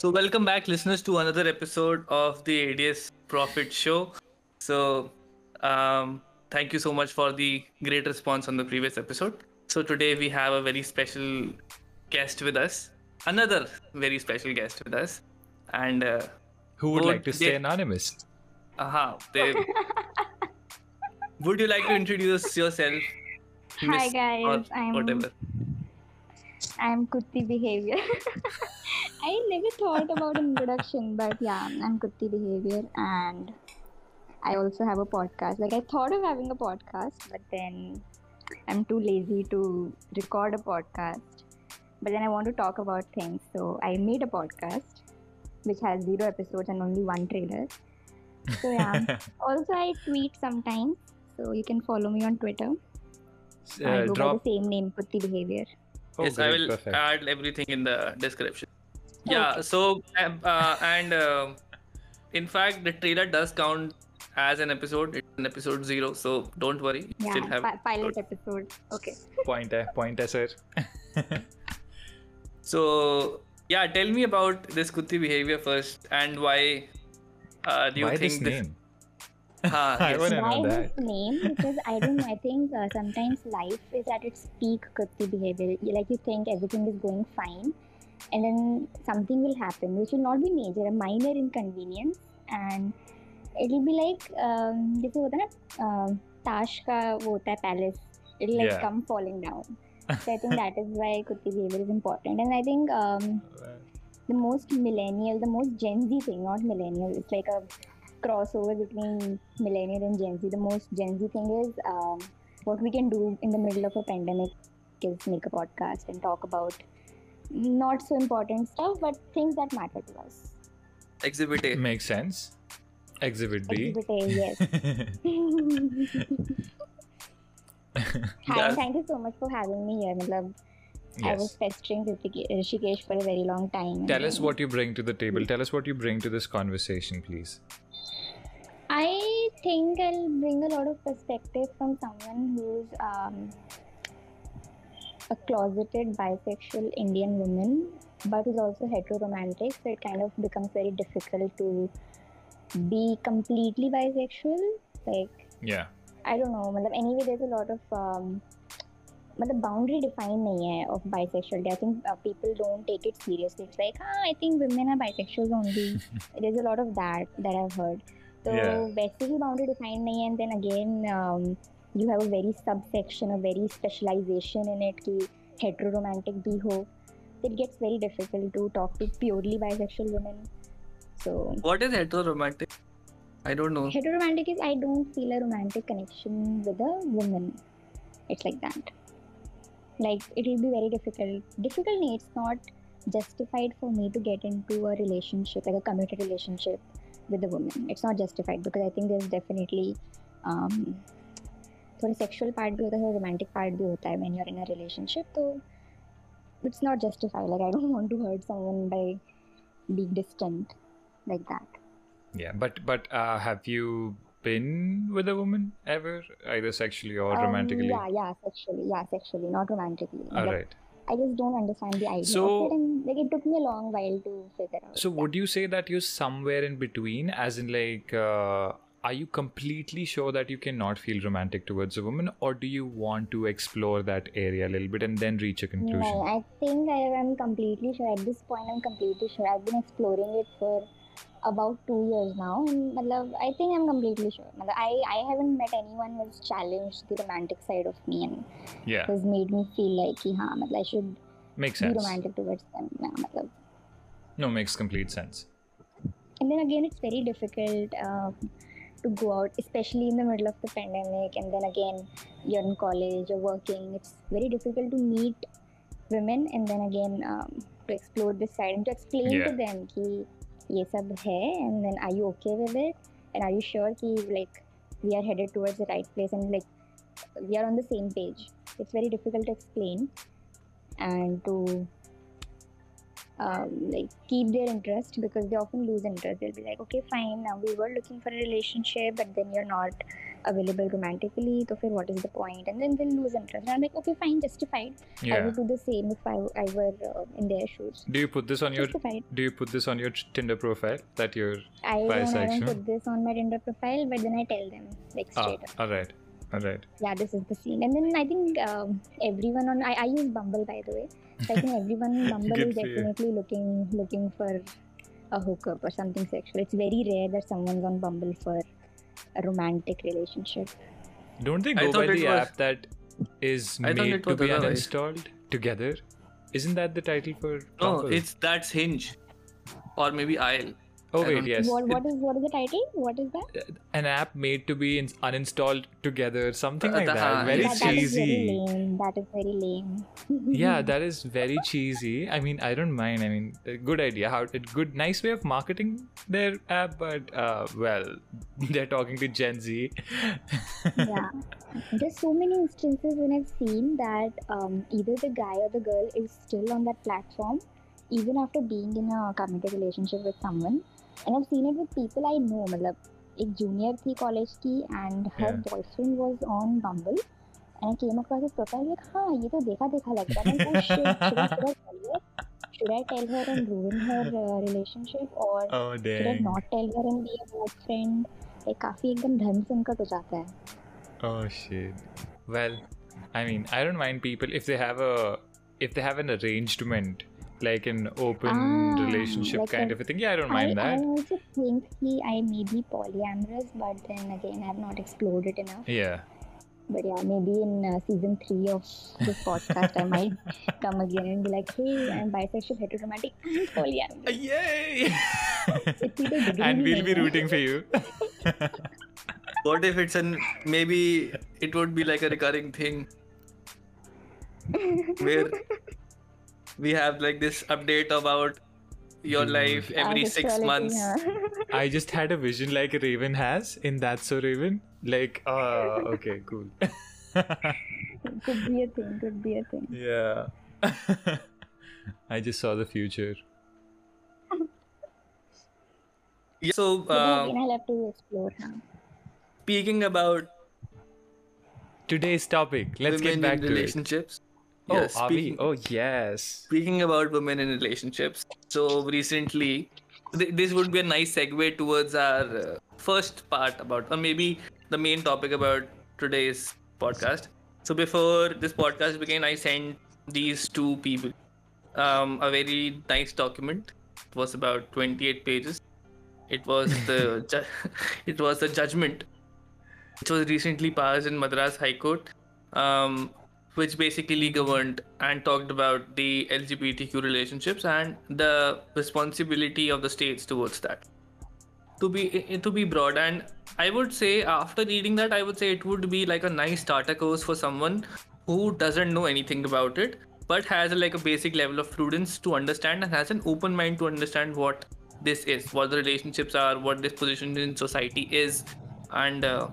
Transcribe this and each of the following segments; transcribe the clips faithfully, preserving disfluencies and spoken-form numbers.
So, welcome back, listeners, to another episode of the A D S Profit Show. So, um, thank you so much for the great response on the previous episode. So, today we have a very special guest with us, another very special guest with us, and uh, Who would like to stay they, anonymous? aha, they, would you like to introduce yourself, Hi Miss, or guys, I'm whatever? I'm Kutti Behavior. I never thought about an introduction, but yeah, I'm Kutti Behavior, and I also have a podcast. Like I thought of having a podcast, but then I'm too lazy to record a podcast. But then I want to talk about things, so I made a podcast which has zero episodes and only one trailer. So yeah. Also, I tweet sometimes, so you can follow me on Twitter. Uh, I go drop. by the same name, Kutti Behavior. Oh, yes, great, I will perfect. add everything in the description. Yeah, Okay. so um, uh, and uh, in fact, the trailer does count as an episode. It's an episode zero, so don't worry. You Yeah, still have pi- pilot episode. Okay. Point hai, point hai, sir. So yeah, tell me about this Kutti Behavior first, and why uh, do you Why think this name? Huh, I yes. wanna know Why that. this name? Because I don't know. I think uh, sometimes life is at its peak Kutti behavior. You- Like you think everything is going fine, and then something will happen, which will not be major, a minor inconvenience, and it'll be like um, जैसे होता है ना um, ताश का वो होता है palace. It'll like Yeah. come falling down. So I think that is why Kutti behavior is important, and I think um, the most millennial, the most Gen Z thing, not millennial. It's like a crossover between millennial and Gen Z. The most Gen Z thing is um, what we can do in the middle of a pandemic is make a podcast and talk about not so important stuff, but things that matter to us. Exhibit A. Makes sense. Exhibit B. Exhibit A, yes. Hi, Yeah. and thank you so much for having me here. Matlab, I was Yes. pestering Rishike- Rishikesh for a very long time. and Tell us then- what you bring to the table. Tell us what you bring to this conversation, please. I think I'll bring a lot of perspective from someone who's um, a closeted bisexual Indian woman, but is also heteroromantic. So it kind of becomes very difficult to be completely bisexual. Like, Yeah. I don't know. matlab, Anyway, there's a lot of um, matlab, boundary defined nahi hai of bisexuality. I think uh, people don't take it seriously. It's like, ah, I think women are bisexuals only. There's a lot of that that I've heard. So Yeah. वैसे भी boundary defined नहीं है, and then again um, you have a very subsection, a very specialization in it कि heteroromantic भी हो. It gets very difficult to talk to purely bisexual women. So What is heteroromantic? I don't know. heteroromantic is I don't feel a romantic connection with a woman. It's like that. Like it will be very difficult. Difficult nahi, it's not justified for me to get into a relationship, like a committed relationship with a woman. It's not justified because I think there's definitely um, थोड़ा sexual part भी होता है, थोड़ा romantic part भी होता है when you're in a relationship. So it's not justified. Like I don't want to hurt someone by being distant like that. Yeah. But but uh, have you been with a woman ever, either sexually or Um, romantically? yeah, yeah, sexually, yeah, sexually, not romantically. All Like, right. I just don't understand the idea So- of it, and like it took me a long while to figure out. So would you say that you're somewhere in between, as in like, uh, are you completely sure that you cannot feel romantic towards a woman, or do you want to explore that area a little bit and then reach a No, conclusion? I think I am completely sure. At this point, I'm completely sure. I've been exploring it for about two years now, and matlab, I think I'm completely sure. Matlab, I I haven't met anyone who's challenged the romantic side of me and Yeah, has made me feel like कि हाँ, matlab, I should makes be sense. romantic towards them. Yeah, matlab. No, makes complete sense. And then again, it's very difficult uh, to go out, especially in the middle of the pandemic. And then again, you're in college, you're working. It's very difficult to meet women and then again um, to explore this side and to explain Yeah. to them कि ये सब है, and then are you okay with it, and are you sure कि like we are headed towards the right place and like we are on the same page. It's very difficult to explain and to um, like keep their interest because they often lose interest. They'll be like, okay, fine, now we were looking for a relationship, but then you're not available romantically, so फिर what is the point? And then they'll lose interest. And I'm like, okay, fine, justified. I Yeah. would do the same if I, I were uh, in their shoes. Do you put this on your Justified. Do you put this on your Tinder profile that you're I don't, I don't bisexual? put this on my Tinder profile, but then I tell them like Ah, straight up. all right, all right. Yeah, this is the scene. And then I think um, everyone on I, I use Bumble, by the way. So I think everyone on Bumble Good is for you. definitely looking looking for a hookup or something sexual. It's very rare that someone's on Bumble for a romantic relationship. Don't they I go thought by it the was- app that is I thought made it to was be otherwise. uninstalled together? Isn't that the title for No, Bumble? it's that's Hinge, or maybe Isle. Oh I wait, don't- yes. What what is what is the title? What is that? An app made to be in- uninstalled together, something Uh, like the- that. Very that, that is very cheesy. lame. That is very lame. Yeah, that is very cheesy. I mean, I don't mind. I mean, a good idea. How it good, nice way of marketing their app, but uh, well, they're talking to Gen Z. Yeah, there's so many instances when I've seen that um, either the guy or the girl is still on that platform even after being in a committed relationship with someone. And I've seen it with people I know. मतलब एक junior थी college की and her Yeah. boyfriend was on Bumble and I came across his profile like हाँ ये तो देखा देखा लग रहा है. Oh shit, should I, should I tell her? Should I tell her and ruin her uh, relationship or Oh should I dang. not tell her and be a bad friend? like काफी एकदम धर्म संकट हो जाता है. Oh shit. Well, I mean, I don't mind people if they have a if they have an arrangement, like an open Ah, relationship like kind a- of a thing. Yeah, I don't I, mind I that. also think he I may be polyamorous, but then again I have not explored it enough. Yeah. But yeah, maybe in uh, season three of this podcast I might come again and be like, hey, I'm bisexual, heteromantic, and polyamorous. Yay! इतनी तो degree And भी we'll be नहीं है. rooting for you. What if it's an maybe it would be like a recurring thing where we have like this update about your Dude. life every Our six sexuality, months. huh? I just had a vision like Raven has in That's So Raven. Like, uh, okay, cool. Could be a thing, could be a thing. Yeah. I just saw the future. Yeah, so But then uh, again, I'll have to explore now. speaking about Today's topic. Let's women get back in to it. relationships. Oh, Yeah, are we? speaking- Oh, yes. Speaking about women in relationships, so recently, th- this would be a nice segue towards our uh, first part about, or maybe the main topic about today's podcast. So before this podcast began, I sent these two people um, a very nice document. It was about twenty-eight pages. It was the ju- it was the judgment, which was recently passed in Madras High Court. Um, which basically governed and talked about the L G B T Q relationships and the responsibility of the states towards that. To be to be broad, and I would say after reading that, I would say it would be like a nice starter course for someone who doesn't know anything about it, but has like a basic level of prudence to understand and has an open mind to understand what this is, what the relationships are, what this position in society is, and uh,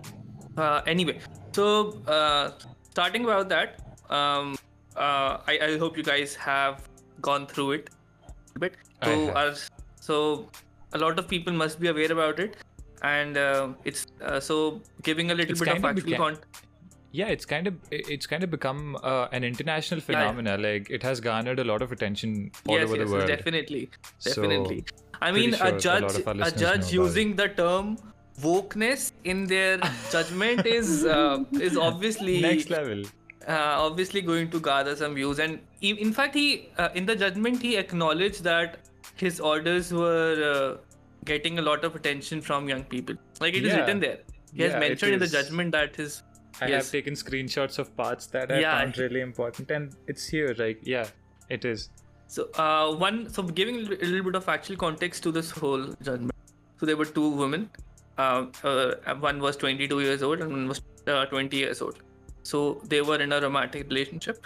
uh, anyway. So. Uh, Starting about that, um, uh, I, I hope you guys have gone through it a bit. I So, have. our, so a lot of people must be aware about it, and uh, it's uh, so giving a little It's bit of kind of actual beca- con- Yeah, it's kind of it's kind of become uh, an international phenomena. Like it has garnered a lot of attention all yes, over yes, the world. definitely, So, definitely. I pretty mean, sure a a judge, lot of our a listeners judge know about using the term wokeness in their judgment is uh, is obviously Next level. uh, obviously going to gather some views, and in, in fact he uh, in the judgment he acknowledged that his orders were uh, getting a lot of attention from young people. Like it is Yeah. written there. He has Yeah, it mentioned in the is. judgment that his I yes. have taken screenshots of parts that I Yeah. found really important, and it's here. Like, yeah, it is. So uh, one so giving a little a little bit of actual context to this whole judgment. So there were two women. Uh, uh, one was twenty-two years old and one was uh, twenty years old. So they were in a romantic relationship,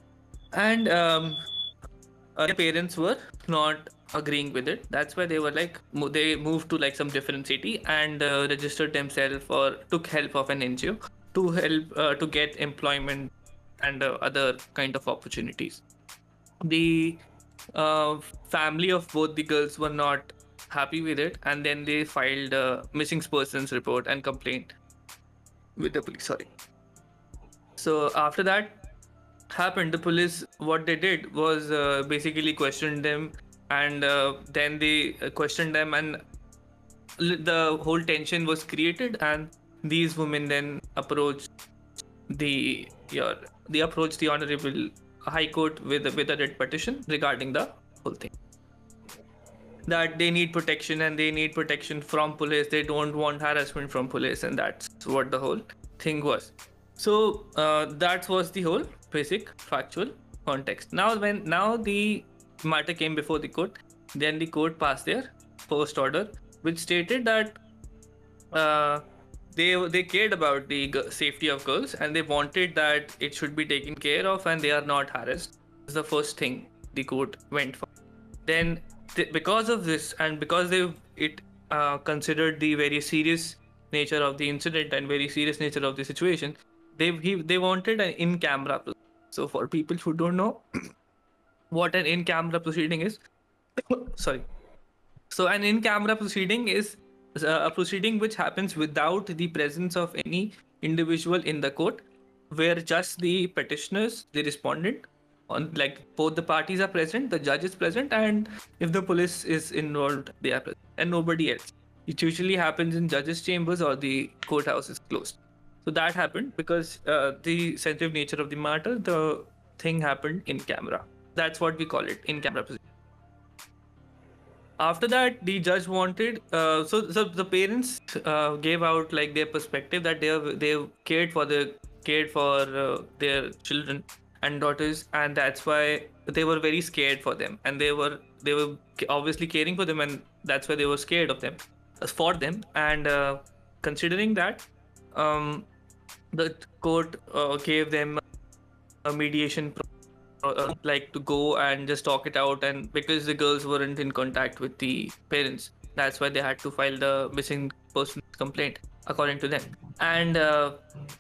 and um, uh, their parents were not agreeing with it. That's why they were like mo- they moved to like some different city and uh, registered themselves or took help of an N G O to help uh, to get employment and uh, other kind of opportunities. The uh, family of both the girls were not happy with it, and then they filed a missing persons report and complaint. with the police. Sorry. So after that happened, the police, what they did was uh, basically questioned them, and uh, then they uh, questioned them, and l- the whole tension was created, and these women then approached the your they approached the honorable high court with a, with a writ petition regarding the whole thing, that they need protection, and they need protection from police. They don't want harassment from police, and that's what the whole thing was. So uh, that was the whole basic factual context. Now when now the matter came before the court, then the court passed their first order, which stated that uh, they they cared about the g- safety of girls, and they wanted that it should be taken care of, and they are not harassed. This is the first thing the court went for. Then th- because of this, and because they it uh, considered the very serious nature of the incident and very serious nature of the situation, they he, they wanted an in-camera proceeding. So for people who don't know what an in-camera proceeding is, sorry. So an in-camera proceeding is uh, a proceeding which happens without the presence of any individual in the court, where just the petitioners, the respondent, on like both the parties are present, the judge is present, and if the police is involved, they are present, and nobody else. It usually happens in judges' chambers or the courthouse is closed. So that happened because uh, the sensitive nature of the matter, the thing happened in camera. That's what we call it, in camera proceeding. After that, the judge wanted uh, so so the parents uh, gave out like their perspective that they have, they have cared for the cared for uh, their children and daughters, and that's why they were very scared for them, and they were they were obviously caring for them, and that's why they were scared of them uh, for them. And uh, considering that, um, the court uh, gave them a mediation pro- uh, like to go and just talk it out, and because the girls weren't in contact with the parents, that's why they had to file the missing person complaint according to them. And uh,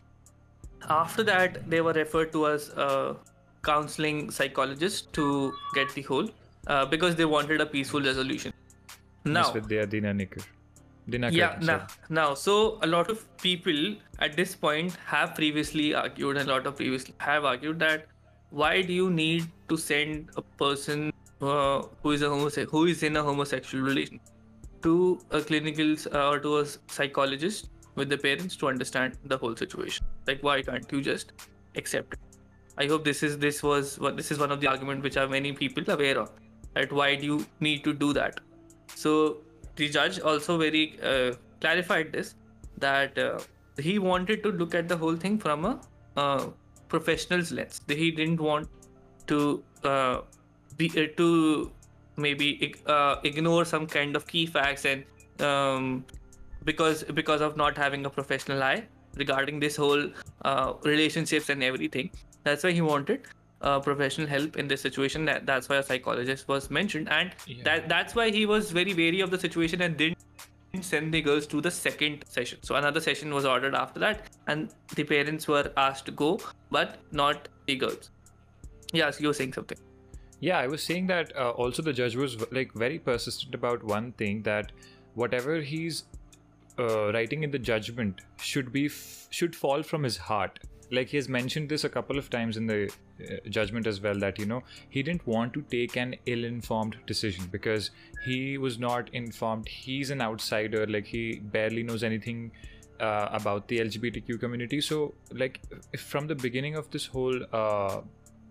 after that, they were referred to as a counseling psychologist to get the whole uh, because they wanted a peaceful resolution. Now, Miss Vidya Dinakar. Dinakar. yeah, sorry. now, now, so a lot of people at this point have previously argued, and a lot of previously have argued that why do you need to send a person uh, who is a homose- who is in a homosexual relation to a clinical uh, or to a psychologist with the parents to understand the whole situation? Like, why can't you just accept it? I hope this is this was what this is one of the arguments which are many people aware of. That why do you need to do that? So the judge also very uh, clarified this, that uh, he wanted to look at the whole thing from a uh, professional's lens. He didn't want to uh, be uh, to maybe uh, ignore some kind of key facts, and um, because because of not having a professional eye regarding this whole uh, relationships and everything. That's why he wanted uh, professional help in this situation. That, that's why a psychologist was mentioned, and Yeah. that that's why he was very wary of the situation and didn't send the girls to the second session. So another session was ordered after that, and the parents were asked to go, but not the girls. Yes, you were saying something. Yeah, I was saying that uh, also the judge was like very persistent about one thing, that whatever he's uh, writing in the judgment should be f- should fall from his heart. Like, he has mentioned this a couple of times in the uh, judgment as well, that, you know, he didn't want to take an ill-informed decision because he was not informed. He's an outsider, like he barely knows anything uh, about the L G B T Q community. So like, if from the beginning of this whole uh,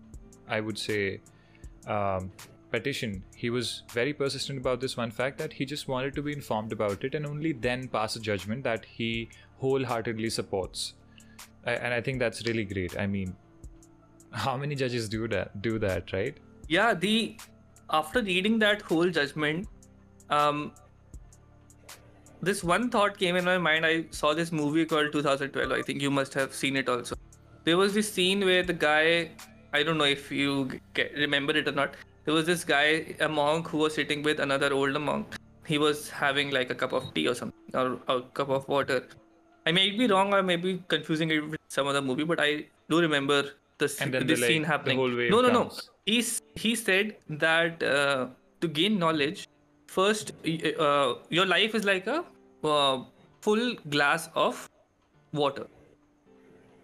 I would say um, petition, he was very persistent about this one fact, that he just wanted to be informed about it and only then pass a judgment that he wholeheartedly supports. I, and I think that's really great. I mean, how many judges do that? Do that, right? Yeah, the after reading that whole judgment, um, this one thought came in my mind. I saw this movie called two thousand twelve. I think you must have seen it also. There was this scene where the guy, I don't know if you get, remember it or not. There was this guy, a monk, who was sitting with another older monk. He was having like a cup of tea or something, or a cup of water. I may be wrong, or maybe confusing it with some other movie, but I do remember this, And then this the, like, scene the happening. whole wave no, no, comes. no. He he said that uh, to gain knowledge, first uh, your life is like a uh, full glass of water.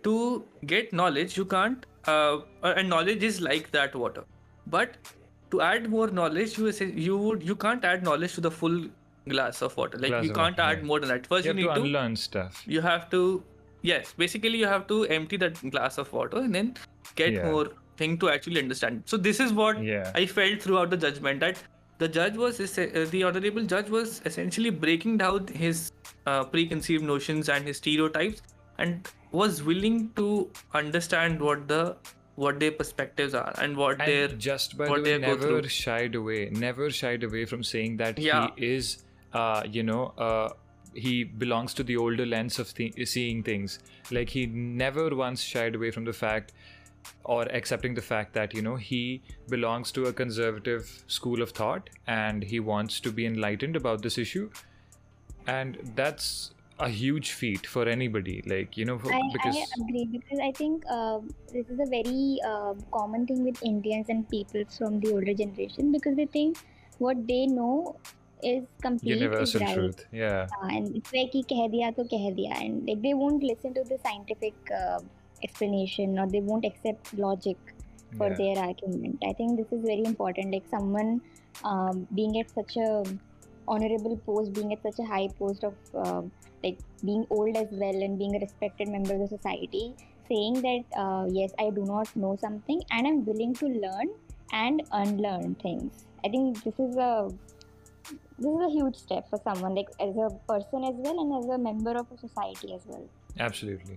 to get knowledge, you can't, uh, uh, and knowledge is like that water. But to add more knowledge, you say you would you can't add knowledge to the full glass of water. Like Glass you of can't water, add yeah. more than that. First, You you, have to need to unlearn stuff. you have to yes, basically you have to empty that glass of water and then get Yeah. more thing to actually understand. So this is what Yeah. I felt throughout the judgment, that the judge was esse- uh, the honorable judge was essentially breaking down his uh, preconceived notions and his stereotypes, and was willing to understand what the what their perspectives are and what And their just by what the way, they go never through. shied away, never shied away from saying that Yeah. he is, uh, you know, uh, he belongs to the older lens of th- seeing things. Like he never once shied away from the fact or accepting the fact that, you know, he belongs to a conservative school of thought and he wants to be enlightened about this issue. And that's a huge feat for anybody, like, you know, for, I, because I agree, because I think uh, this is a very uh, common thing with Indians and people from the older generation, because they think what they know is complete, universal is right. truth. Yeah. Uh, and it's like कि कह दिया तो कह दिया, and like they won't listen to the scientific uh, explanation, or they won't accept logic for Yeah. their argument. I think this is very important. Like someone um, being at such a honorable post, being at such a high post of uh, like being old as well and being a respected member of the society, saying that uh, yes, I do not know something and I'm willing to learn and unlearn things. I think this is a this is a huge step for someone, like as a person as well and as a member of a society as well. Absolutely.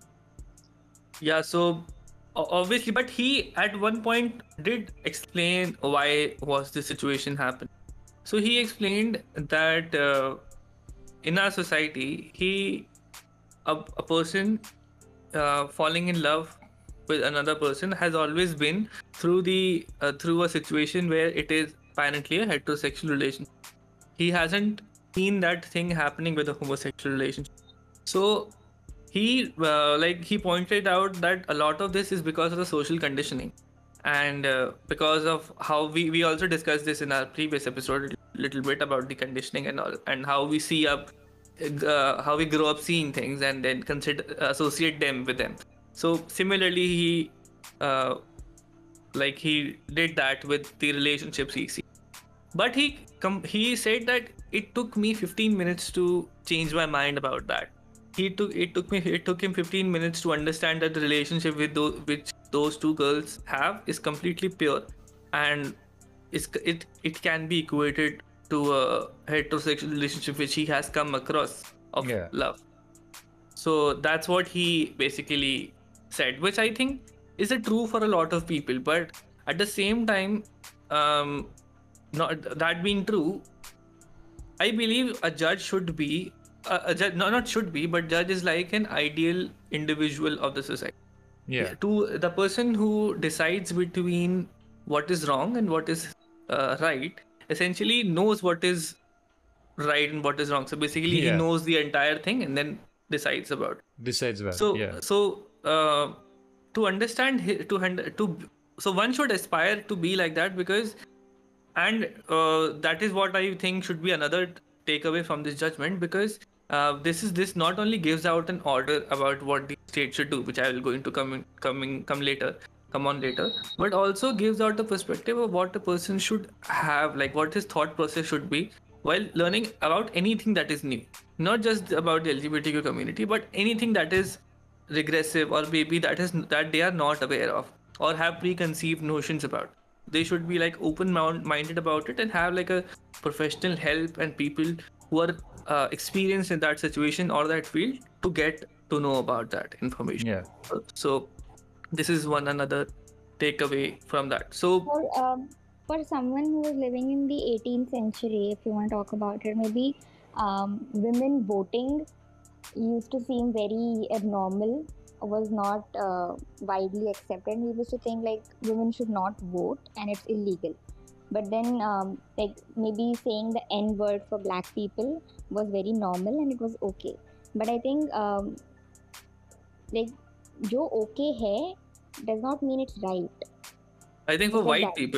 Yeah, so o- obviously, but he at one point did explain why was this situation happening. So he explained that uh, in our society, he a, a person uh, falling in love with another person has always been through the uh, through a situation where it is apparently a heterosexual relationship. He hasn't seen that thing happening with a homosexual relationship. So he uh, like he pointed out that a lot of this is because of the social conditioning, and uh, because of how we we also discussed this in our previous episode a little bit about the conditioning and all, and how we see up uh, how we grow up seeing things and then consider associate them with them. So similarly, he uh, like he did that with the relationships he sees. But he com- he said that it took me fifteen minutes to change my mind about that. He took it took me it took him fifteen minutes to understand that the relationship with those which those two girls have is completely pure, and it's, it it can be equated to a heterosexual relationship which he has come across of Yeah. love. So that's what he basically said, which I think is a true for a lot of people. But at the same time, um, not that being true, I believe a judge should be a, a judge. No, not should be, but judge is like an ideal individual of the society. Yeah. To the person who decides between what is wrong and what is uh, right, essentially knows what is right and what is wrong. So basically, he Yeah. knows the entire thing and then decides about it. Decides well. So yeah. so uh, to understand hi- to hand to so one should aspire to be like that, because and uh, that is what I think should be another takeaway from this judgment, because uh, this is this not only gives out an order about what the state should do, which I will go into coming coming come later come on later, but also gives out a perspective of what a person should have, like what his thought process should be while learning about anything that is new, not just about the L G B T Q community, but anything that is regressive or maybe that is that they are not aware of or have preconceived notions about. They should be like open-minded about it and have like a professional help and people who are uh, experienced in that situation or that field to get to know about that information. Yeah. So this is one another takeaway from that. So For um, for someone who was living in the eighteenth century, if you want to talk about it, maybe um, women voting used to seem very abnormal, was not uh, widely accepted. We used to think like women should not vote and it's illegal. But then, um, like maybe saying the N word for black people was very normal and it was okay. But I think um, like jo okay hai does not mean it's right. I think for Because white that- people,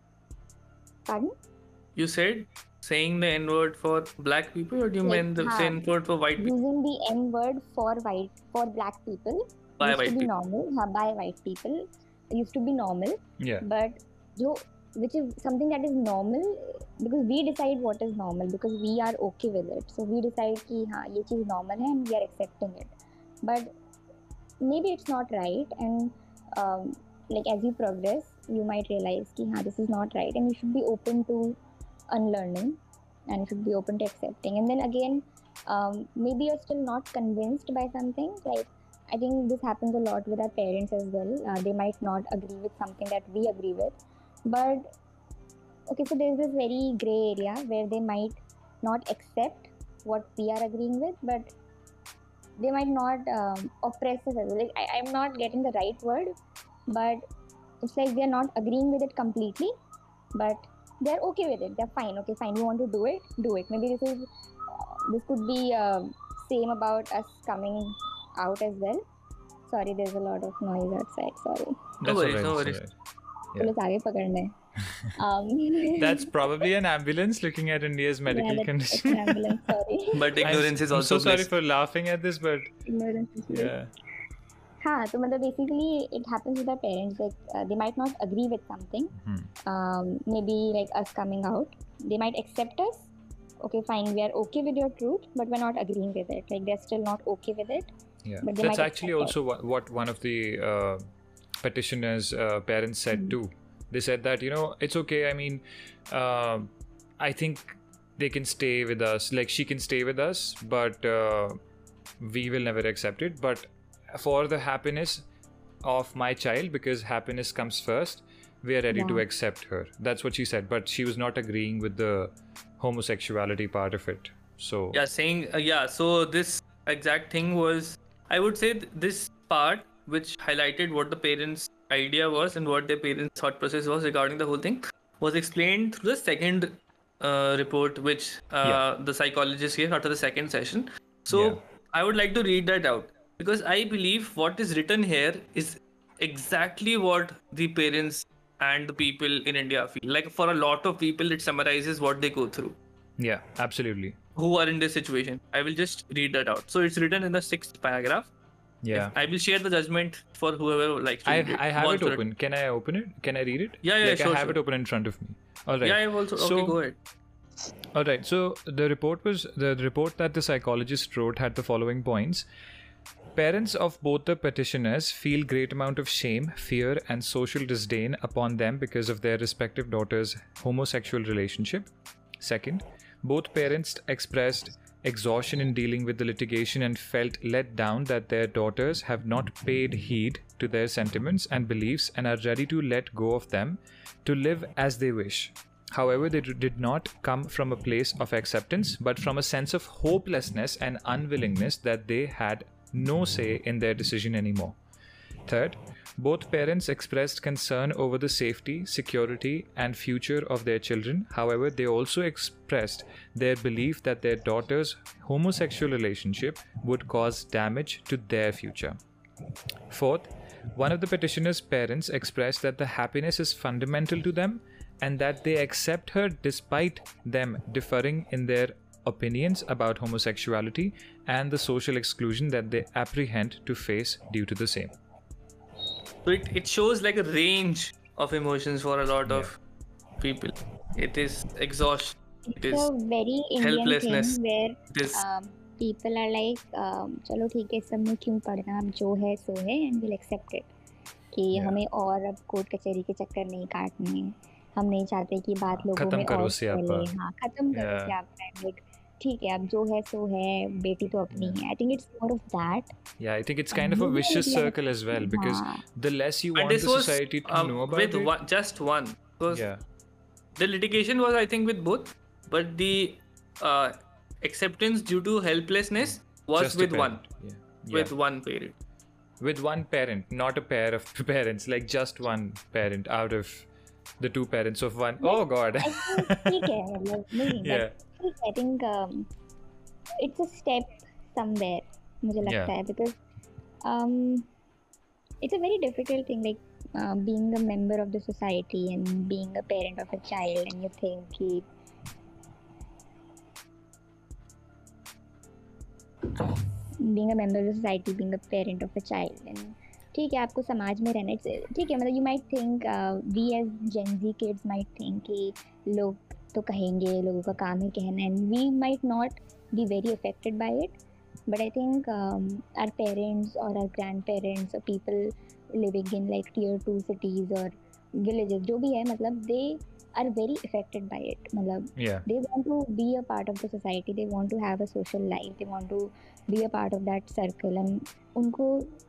Pardon? you said saying the N word for black people, or do you Like, meant the हाँ. N word for white people? Using the N word for white for black people By used white to be people. normal, हाँ, by white people, used to be normal, Yeah. but जो which is something that is normal because we decide what is normal because we are okay with it. So we decide कि हाँ ये चीज़ normal है and we are accepting it. But maybe it's not right, and um, like as you progress, you might realize कि हाँ this is not right, and you should be open to unlearning, and you should be open to accepting. And then again, um, maybe you're still not convinced by something. Like I think this happens a lot with our parents as well. Uh, they might not agree with something that we agree with, but okay, so there's this very gray area where they might not accept what we are agreeing with, but they might not um, oppress us as well. Like I, I'm not getting the right word, but it's like they're not agreeing with it completely, but they're okay with it. They're fine. Okay, fine. You want to do it? Do it. Maybe this is uh, this could be uh, same about us coming out as well. Sorry, there's a lot of noise outside. Sorry. No That's worries, alright. no that's worries. alright. Police आगे पकड़ना है. Um, That's probably an ambulance looking at India's medical yeah, that's, condition. that's an ambulance. Sorry. But ignorance I'm, is I'm also so sorry bliss. for laughing at this, but Ignorance is bliss. yeah. हाँ, तो मतलब basically it happens with our parents. Like uh, they might not agree with something. Hmm. Um, maybe like us coming out, they might accept us. Okay, fine. We are okay with your truth, but we're not agreeing with it. Like they're still not okay with it. Yeah, But they that's might actually accept also what, what one of the uh, petitioners' uh, parents said Mm. too. They said that, you know, it's okay. I mean, uh, I think they can stay with us. Like, she can stay with us, but uh, we will never accept it. But for the happiness of my child, because happiness comes first, we are ready to Yeah. accept her. That's what she said. But she was not agreeing with the homosexuality part of it. So, Yeah, saying uh, yeah. So this exact thing was, I would say, th- this part which highlighted what the parents' idea was and what their parents' thought process was regarding the whole thing was explained through the second uh, report which uh, Yeah. the psychologist gave after the second session. So Yeah. I would like to read that out because I believe what is written here is exactly what the parents and the people in India feel. Like for a lot of people, it summarizes what they go through yeah, absolutely. who are in this situation. I will just read that out. So it's written in the sixth paragraph. Yeah. I will share the judgment for whoever likes to I read it. I have Once it for a- open. Can I open it? Can I read it? Yeah, yeah, like sure, I have sure. it open in front of me. All right. Yeah, I have also. So- Okay, go ahead. All right. So the report was the report that the psychologist wrote had the following points. Parents of both the petitioners feel great amount of shame, fear, and social disdain upon them because of their respective daughters' homosexual relationship. Second, both parents expressed exhaustion in dealing with the litigation and felt let down that their daughters have not paid heed to their sentiments and beliefs and are ready to let go of them to live as they wish. However, they did not come from a place of acceptance, but from a sense of hopelessness and unwillingness that they had no say in their decision anymore. Third, both parents expressed concern over the safety, security, and future of their children. However, they also expressed their belief that their daughter's homosexual relationship would cause damage to their future. Fourth, one of the petitioner's parents expressed that the happiness is fundamental to them and that they accept her despite them differing in their opinions about homosexuality and the social exclusion that they apprehend to face due to the same. So it, it shows like a range of emotions for a lot of people. It is exhaustion. It It's is a very Indian helplessness. thing where it is um, people are like, um, चलो ठीक है, सब में क्यों पढ़ना, अब जो है सो है, and we'll accept it. कि Yeah. हमें और अब कोर्ट कचहरी के चक्कर नहीं काटने, हम नहीं चाहते कि बात लोगों खत्म में करो और स्यापा। फैले, हाँ खत्म करो Yeah. स्यापा, like ठीक है, अब जो है सो है, बेटी तो अपनी है. I think it's more of that. Yeah, I think it's kind of a Maybe vicious like- circle as well because हाँ. the less you and want this the was society to um, know about with it. one, just one. Because Yeah, the litigation was, I think, with both, but the uh, acceptance due to helplessness was just a with one, parent. Yeah. with Yeah. one parent. With one parent, not a pair of parents, like just one parent out of the two parents of one. Oh God. I think ठीक है, मतलब नहीं, but Yeah. ठीक है, I think um, it's a step somewhere, मुझे लगता Yeah. है, because um, it's a very difficult thing, like uh, being a member of the society and being a parent of a child, and you think कि being a member of the society, being a parent of a child, and ठीक है आपको समाज में रहना ठीक है मतलब you might think uh, we as Gen Z kids might think कि लोग तो कहेंगे लोगों का काम है कहना and we might not be very affected by it, but I think um, our parents or our grandparents or people living in like tier two cities or villages जो भी है मतलब they are very affected by it मतलब Yeah. they want to be a part of the society, they want to have a social life, they want to be a part of that circle and उनको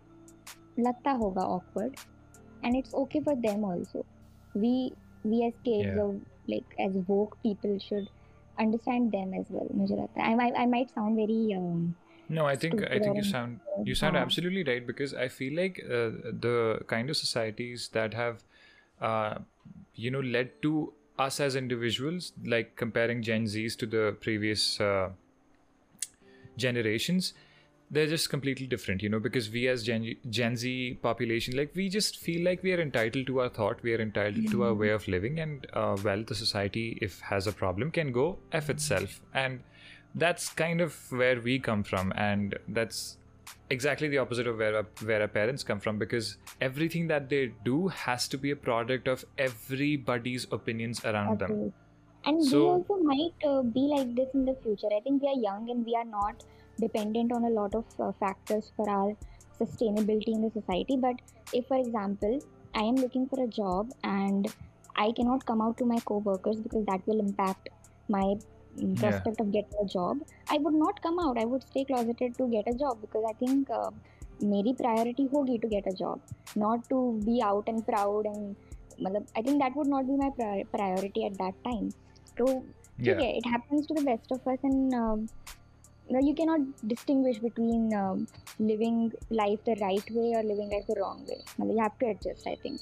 लगता होगा awkward and it's okay for them also. We we as kids Yeah. or like as woke people should understand them as well. मुझे लगता है I, I, I might sound very um, No, I think I stupid think you or sound you sound हाँ. absolutely right because I feel like uh, the kind of societies that have uh, you know led to us as individuals, like comparing Gen Zs to the previous uh, generations, they're just completely different, you know, because we as Gen, Gen Z population, like we just feel like we are entitled to our thought, we are entitled to our way of living, and uh, well, the society, if has a problem, can go F itself. And that's kind of where we come from, and that's exactly the opposite of where our, where our parents come from, because everything that they do has to be a product of everybody's opinions around them. Okay. And we So- also might uh, be like this in the future. I think we are young and we are not dependent on a lot of uh, factors for our sustainability in the society. But if, for example, I am looking for a job and I cannot come out to my co-workers because that will impact my mm, prospect of getting a job, I would not come out. I would stay closeted to get a job because I think uh, मेरी priority होगी to get a job, not to be out and proud and मतलब I think that would not be my pri- priority at that time. So ठीक Yeah. है, it happens to the best of us and um, no, you cannot distinguish between um, living life the right way or living life the wrong way. मतलब you have to adjust, I think.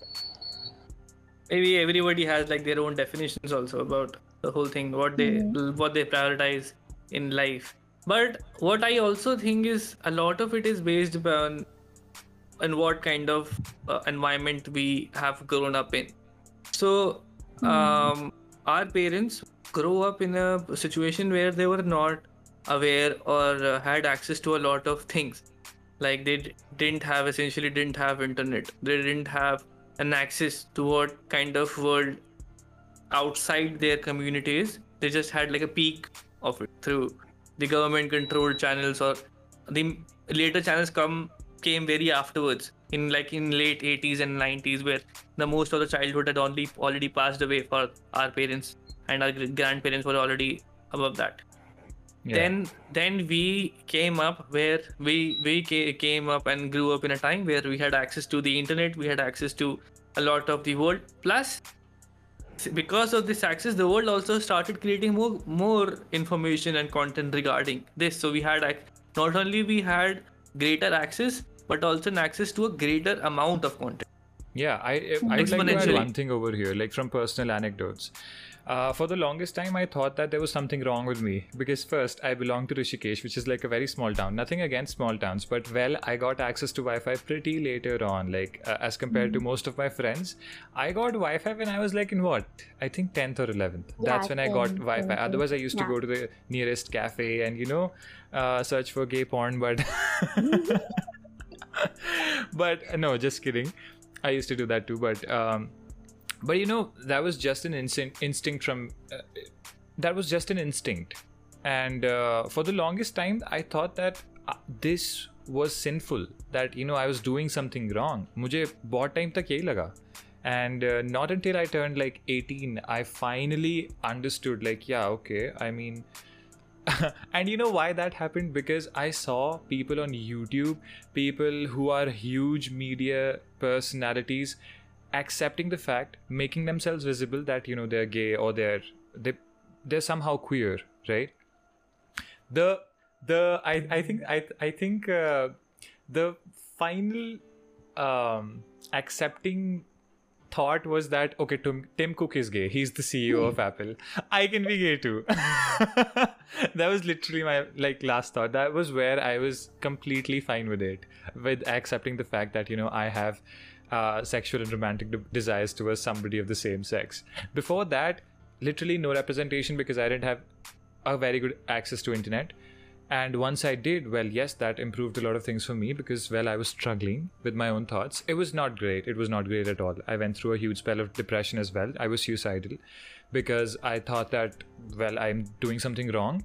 Maybe everybody has like their own definitions also about the whole thing, what they Mhm. what they prioritize in life. But what I also think is a lot of it is based upon on what kind of uh, environment we have grown up in. So um, our parents grow up in a situation where they were not aware or uh, had access to a lot of things. Like they d- didn't have essentially didn't have internet. They didn't have an access to what kind of world outside their communities. They just had like a peak of it through the government controlled channels, or the later channels come came very afterwards in like in late eighties and nineties, where the most of the childhood had only already passed away for our parents, and our gr- grandparents were already above that. Yeah. Then then we came up where we we ca- came up and grew up in a time where we had access to the internet, we had access to a lot of the world. Plus, because of this access, the world also started creating more more information and content regarding this. So we had ac- not only we had greater access, but also an access to a greater amount of content. Yeah, I I would like to add Exponentially. one thing over here, like from personal anecdotes. Uh, for the longest time, I thought that there was something wrong with me because first I belong to Rishikesh, which is like a very small town. Nothing against small towns, but well, I got access to Wi-Fi pretty later on, like uh, as compared to most of my friends. I got Wi-Fi when I was like in what? I think tenth or eleventh. Yeah, That's when I got same, Wi-Fi. same, same. Otherwise, I used to Yeah. go to the nearest cafe and you know uh, search for gay porn, but but uh, no, just kidding. I used to do that too, but um, but you know that was just an instinct instinct from uh, that was just an instinct, and uh, for the longest time I thought that uh, this was sinful, that you know I was doing something wrong. मुझे बहुत time तक यही लगा, and uh, not until I turned like eighteen I finally understood, like yeah, okay, I mean. And you know why that happened? Because I saw people on YouTube, people who are huge media personalities, accepting the fact, making themselves visible that you know they're gay or they're they they're somehow queer, right? The the I I think I I think uh, the final um, accepting thought was that okay, Tim, Tim Cook is gay. He's the C E O of Apple. I can be gay too. That was literally my like last thought. That was where I was completely fine with it, with accepting the fact that you know I have uh, sexual and romantic de- desires towards somebody of the same sex. Before that, literally no representation because I didn't have a very good access to internet. And once I did, well, yes, that improved a lot of things for me because, well, I was struggling with my own thoughts. It was not great. It was not great at all. I went through a huge spell of depression as well. I was suicidal because I thought that, well, I'm doing something wrong.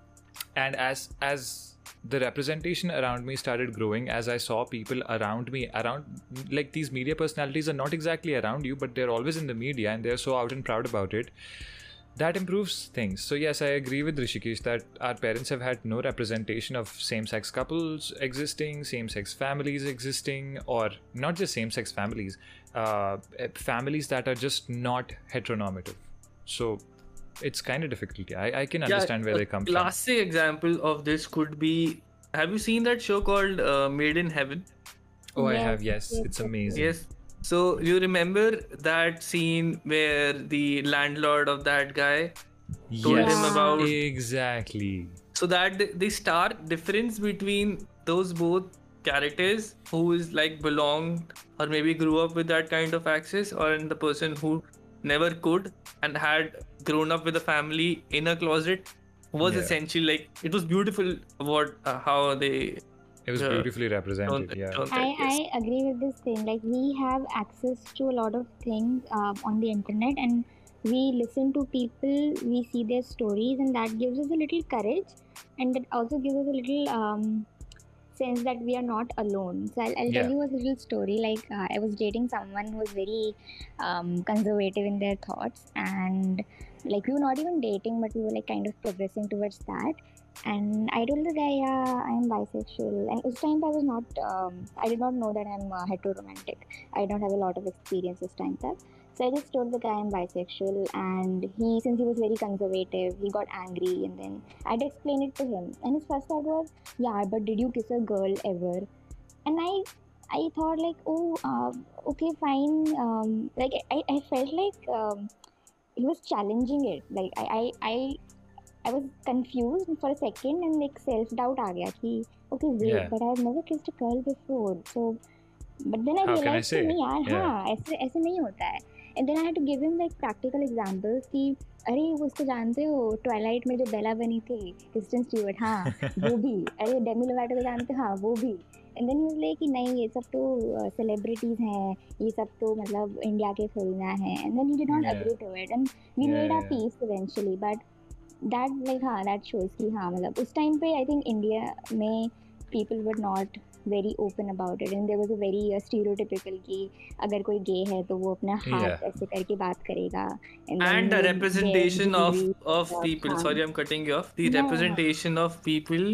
And as as the representation around me started growing, as I saw people around me, around, like, these media personalities are not exactly around you, but they're always in the media and they're so out and proud about it. That improves things. So yes, I agree with Rishikesh that our parents have had no representation of same-sex couples existing, same-sex families existing, or not just same-sex families, uh, families that are just not heteronormative. So it's kind of difficult. I, I can understand yeah, where they come a from. Classic example of this could be, have you seen that show called uh, Made in Heaven? Oh, Yes, I have, yes. yes, It's yes, amazing. Yes. So you remember that scene where the landlord of that guy told Yes, him about... exactly. So that the, the stark difference between those both characters, who is like belonged or maybe grew up with that kind of access, or in the person who never could and had grown up with a family in a closet, was Yeah. essentially like, it was beautiful what uh, how they It was uh, beautifully shown, represented, yeah. shown that, I, yes. I agree with this thing. Like, we have access to a lot of things uh, on the internet, and we listen to people, we see their stories, and that gives us a little courage, and it also gives us a little um, sense that we are not alone. So I'll, I'll Yeah. tell you a little story. Like, uh, I was dating someone who was very um, conservative in their thoughts, and like, we were not even dating, but we were like kind of progressing towards that. And I told the guy, yeah, I'm bisexual. And this time I was not, um, I did not know that I'm uh, heteroromantic. I don't have a lot of experience this time. That. So I just told the guy I'm bisexual, and he, since he was very conservative, he got angry, and then I'd explain it to him. And his first thought was, yeah, but did you kiss a girl ever? And I, I thought like, oh, uh, okay, fine. Um, like I, I felt like um, he was challenging it. Like I, I, I I was confused for a second, and like self-doubt aa gaya ki, okay, wait, Yeah. but I've never kissed a girl before. So, but then I How can I realized say? कि नहीं यार, Yeah. हाँ, ऐसे ऐसे नहीं होता है. And then I had to give him like practical examples कि अरे वो उसको जानते हो, ट्वाइलाइट में जो बेला बनी थी, क्रिस्टन स्टीवर्ट, हाँ, वो भी, अरे डेमी लोवाटो को जानते हो, हाँ, वो भी. And then he was like कि नहीं, ये सब तो सेलिब्रिटीज हैं, ये सब तो मतलब इंडिया के फिल्म हैं. And then he did not Yeah. agree to it, and we Yeah, made our yeah. peace eventually. But that like हाँ that shows कि हाँ मतलब उस time पे I think India में people were not very open about it, and there was a very uh, stereotypical कि अगर कोई gay है तो वो अपना हाथ Yeah. ऐसे करके बात करेगा, and then And he a would representation wear of jewelry of और people, हाँ. sorry I'm cutting you off, the No, no, no. representation of people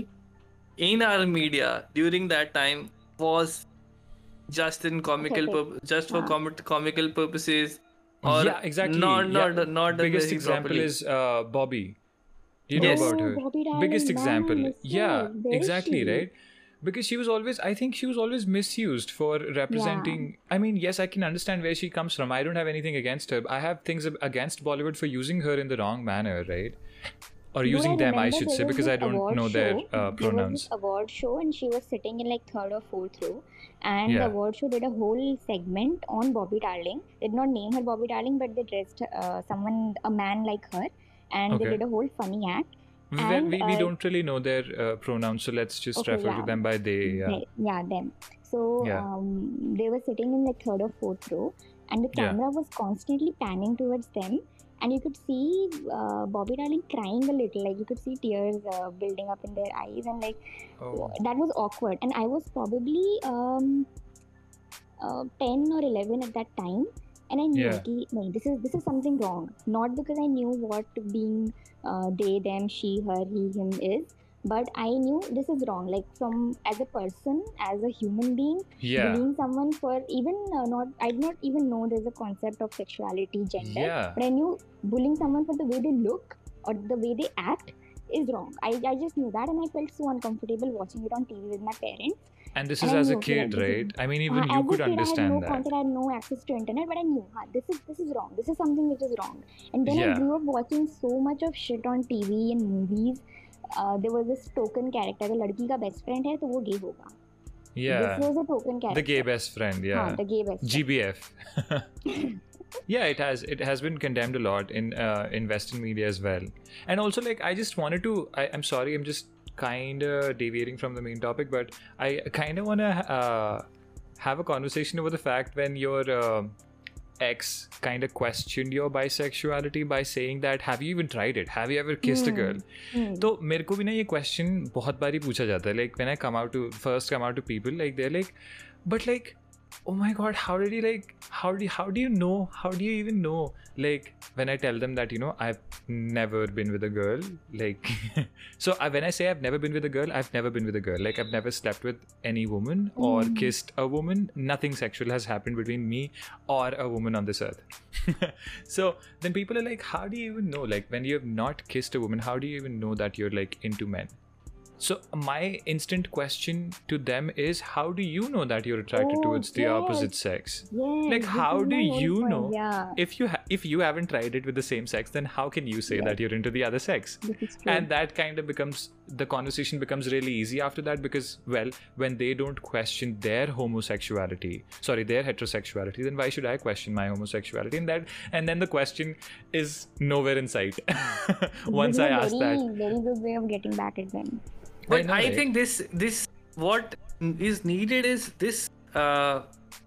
in our media during that time was just in comical Pathetic. purp- just for हाँ. com- comical purposes, or Yeah, exactly. not not yeah. not done Biggest very example properly. is uh, Bobby. Do you Yes. know about Oh, her? Bobby Darling, Biggest man, I example. miss Yeah, her. Where is exactly, she? right? Because she was always, I think she was always misused for representing. I mean, yes, I can understand where she comes from. I don't have anything against her. I have things ab- against Bollywood for using her in the wrong manner, right? Or Dude, using I them, I remember should there say, was because this I don't award know their show. uh, There was pronouns. this award show, and she was sitting in like third or fourth row, and Yeah. the award show did a whole segment on Bobby Darling. They did not name her Bobby Darling, but they dressed uh, someone, a man like her, and they Okay. did a whole funny act. Well, And, we, we uh, don't really know their uh, pronouns, so let's just Okay, refer to yeah. them by they. Yeah. They, yeah, them. So Yeah. um, they were sitting in like third or fourth row, and the Yeah. camera was constantly panning towards them, and you could see uh, Bobby Darling crying a little. Like you could see tears uh, building up in their eyes, and like Oh. that was awkward. And I was probably um, uh, ten or eleven at that time, and I knew Yeah. कि नहीं, this is this is something wrong. Not because I knew what being uh, they, them, she, her, he, him is, but I knew this is wrong. Like from as a person, as a human being, Yeah. bullying someone for even uh, not, I did not even know there's a concept of sexuality, gender, Yeah. but I knew bullying someone for the way they look or the way they act is wrong. I, I just knew that, and I felt so uncomfortable watching it on T V with my parents. And this And is I as a knew, kid, yeah, this is- right? I mean, even Uh, you as a could kid, I had understand no that. contact, I had no access to internet, but I knew, huh, this is this is wrong. This is something which is wrong. And then I Yeah. grew up watching so much of shit on T V and movies. Uh, there was this token character. अगर लड़की का best friend है तो वो gay होगा. Yeah. This was a token character. The gay best friend, yeah. हाँ, the gay best friend. G B F. Yeah, it has it has been condemned a lot in uh, in Western media as well. And also, like, I just wanted to I, I'm sorry, I'm just kind of deviating from the main topic, but I kind of want to uh, have a conversation over the fact when your uh, ex kind of questioned your bisexuality by saying that have you even tried it, have you ever kissed a girl. तो मेरे को भी ना ये question बहुत बारी पूछा जाता है, like when I come out to first come out to people, like they're like, but like, oh my god, how did you like how do you, how do you know how do you even know, like when I tell them that, you know, I've never been with a girl, like so I, when I say I've never been with a girl, I've never been with a girl, like I've never slept with any woman or Mm. kissed a woman. Nothing sexual has happened between me or a woman on this earth. So then people are like, how do you even know, like when you have not kissed a woman, how do you even know that you're like into men? So my instant question to them is, how do you know that you're attracted Oh, towards the yes. opposite sex? Yes, Like, this how is do my whole you point, know? Yeah, If you ha- if you haven't tried it with the same sex, then how can you say Yes. that you're into the other sex? this is true. And that kind of becomes, the conversation becomes really easy after that, because, well, when they don't question their homosexuality, sorry, their heterosexuality, then why should I question my homosexuality? And that, and then the question is nowhere in sight. Once This I is a ask very, that, very good way of getting back at them. But know, I right? think this this what is needed is this. Uh,